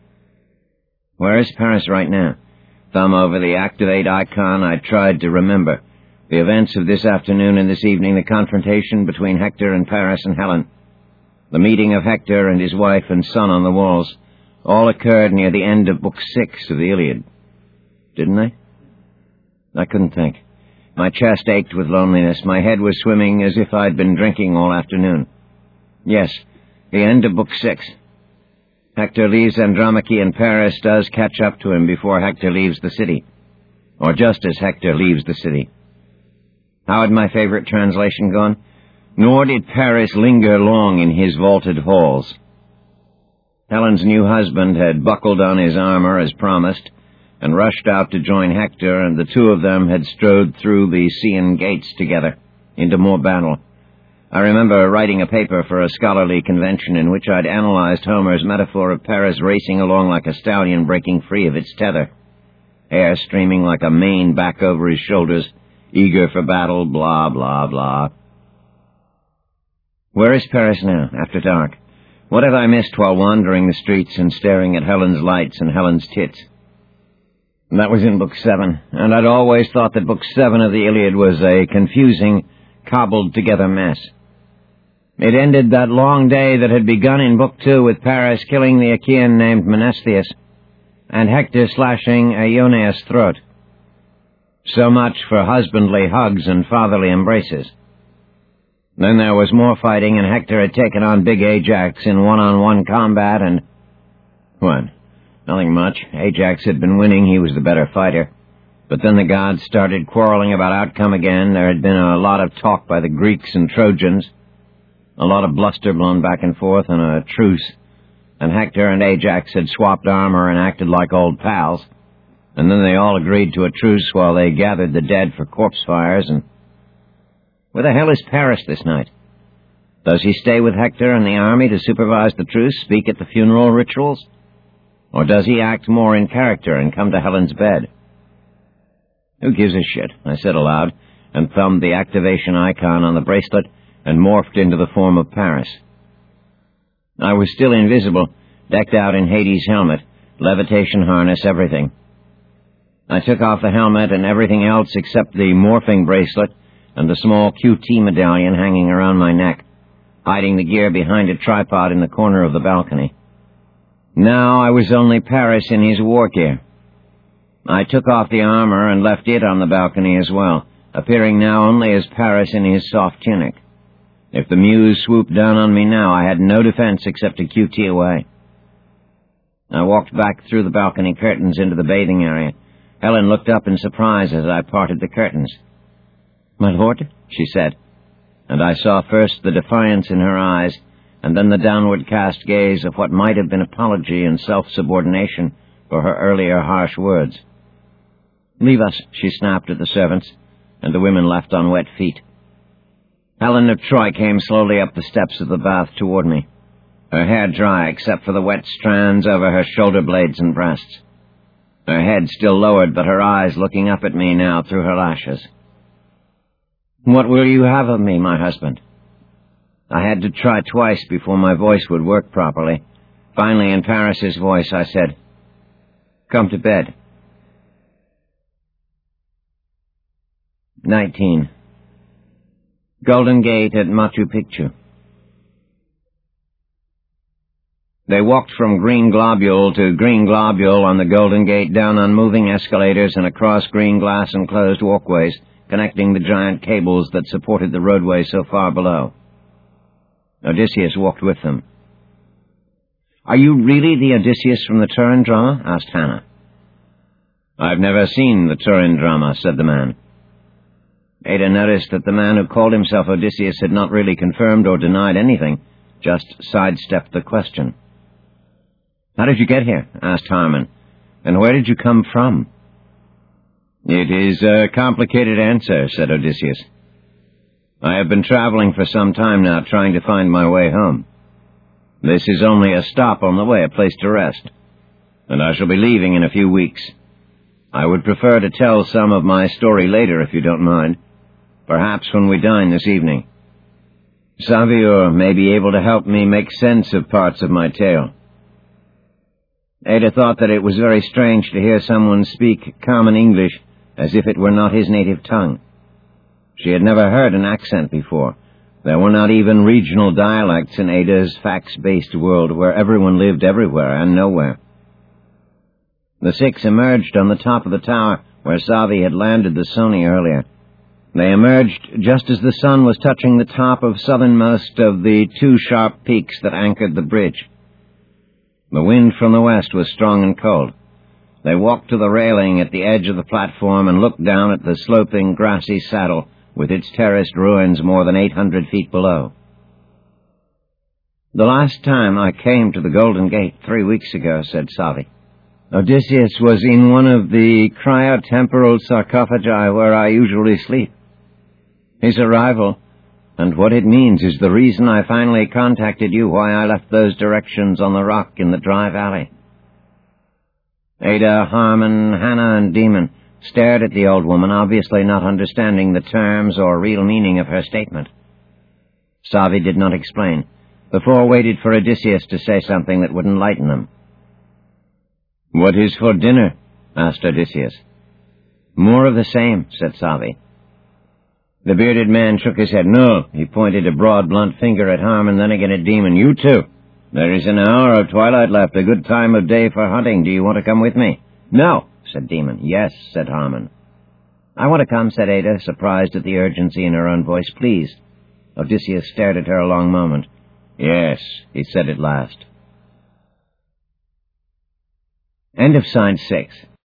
Speaker 2: Where is Paris right now? Thumb over the activate icon, I tried to remember. The events of this afternoon and this evening, the confrontation between Hector and Paris and Helen, the meeting of Hector and his wife and son on the walls, all occurred near the end of Book 6 of the Iliad. Didn't they? I couldn't think. My chest ached with loneliness. My head was swimming as if I'd been drinking all afternoon. Yes, the end of Book 6. Hector leaves Andromache and Paris does catch up to him before Hector leaves the city. Or just as Hector leaves the city. How had my favorite translation gone? Nor did Paris linger long in his vaulted halls. Helen's new husband had buckled on his armor as promised, and rushed out to join Hector, and the two of them had strode through the Scaean gates together, into more battle. I remember writing a paper for a scholarly convention in which I'd analyzed Homer's metaphor of Paris racing along like a stallion breaking free of its tether, hair streaming like a mane back over his shoulders, eager for battle, blah, blah, blah. Where is Paris now, after dark? What have I missed while wandering the streets and staring at Helen's lights and Helen's tits? That was in Book 7, and I'd always thought that Book 7 of the Iliad was a confusing, cobbled-together mess. It ended that long day that had begun in Book 2 with Paris killing the Achaean named Menestheus, and Hector slashing Ioneus' throat. So much for husbandly hugs and fatherly embraces. Then there was more fighting, and Hector had taken on Big Ajax in one-on-one combat, and... what? Nothing much. Ajax had been winning, he was the better fighter. But then the gods started quarreling about outcome again. There had been a lot of talk by the Greeks and Trojans, a lot of bluster blown back and forth, and a truce. And Hector and Ajax had swapped armor and acted like old pals. And then they all agreed to a truce while they gathered the dead for corpse fires, and... where the hell is Paris this night? Does he stay with Hector and the army to supervise the truce, speak at the funeral rituals? Or does he act more in character and come to Helen's bed? Who gives a shit? I said aloud, and thumbed the activation icon on the bracelet and morphed into the form of Paris. I was still invisible, decked out in Hades' helmet, levitation harness, everything. I took off the helmet and everything else except the morphing bracelet and the small QT medallion hanging around my neck, hiding the gear behind a tripod in the corner of the balcony. Now I was only Paris in his war gear. I took off the armor and left it on the balcony as well, appearing now only as Paris in his soft tunic. If the muse swooped down on me now, I had no defense except to QT away. I walked back through the balcony curtains into the bathing area. Helen looked up in surprise as I parted the curtains.
Speaker 1: "My lord?" she said, and I saw first the defiance in her eyes, and then the downward cast gaze of what might have been apology and self-subordination for her earlier harsh words. "Leave us," she snapped at the servants, and the women left on wet feet. Helen of Troy came slowly up the steps of the bath toward me, her hair dry except for the wet strands over her shoulder blades and breasts. Her head still lowered, but her eyes looking up at me now through her lashes. "What will you have of me, my husband?" I had to try twice before my voice would work properly. Finally, in Paris's voice, I said, "Come to bed." 19. Golden Gate at Machu Picchu. They walked from green globule to green globule on the Golden Gate, down unmoving escalators and across green glass-enclosed walkways connecting the giant cables that supported the roadway so far below. Odysseus walked with them. "Are you really the Odysseus from the Turin drama?" asked Hannah. "I've never seen the Turin drama," said the man. Ada noticed that the man who called himself Odysseus had not really confirmed or denied anything, just sidestepped the question. "How did you get here?" asked Harmon. "And where did you come from?" "It is a complicated answer," said Odysseus. "I have been traveling for some time now, trying to find my way home. This is only a stop on the way, a place to rest, and I shall be leaving in a few weeks. I would prefer to tell some of my story later, if you don't mind. Perhaps when we dine this evening. Savior may be able to help me make sense of parts of my tale." Ada thought that it was very strange to hear someone speak common English as if it were not his native tongue. She had never heard an accent before. There were not even regional dialects in Ada's facts-based world where everyone lived everywhere and nowhere. The six emerged on the top of the tower where Savi had landed the Sony earlier. They emerged just as the sun was touching the top of southernmost of the two sharp peaks that anchored the bridge. The wind from the west was strong and cold. They walked to the railing at the edge of the platform and looked down at the sloping, grassy saddle with its terraced ruins more than 800 feet below. "The last time I came to the Golden Gate 3 weeks ago," said Savi, "Odysseus was in one of the cryotemporal sarcophagi where I usually sleep. His arrival, and what it means, is the reason I finally contacted you, why I left those directions on the rock in the dry valley." Ada, Harmon, Hannah, and Demon stared at the old woman, obviously not understanding the terms or real meaning of her statement. Savi did not explain. The four waited for Odysseus to say something that would enlighten them. "What is for dinner?" asked Odysseus. "More of the same," said Savi. The bearded man shook his head. "No," he pointed a broad, blunt finger at Harmon, then again at Demon. "You too. There is an hour of twilight left, a good time of day for hunting. Do you want to come with me?" "No," said Demon. "Yes," said Harmon. "I want to come," said Ada, surprised at the urgency in her own voice. "Please." Odysseus stared at her a long moment. "Yes," he said at last. End of Side 6.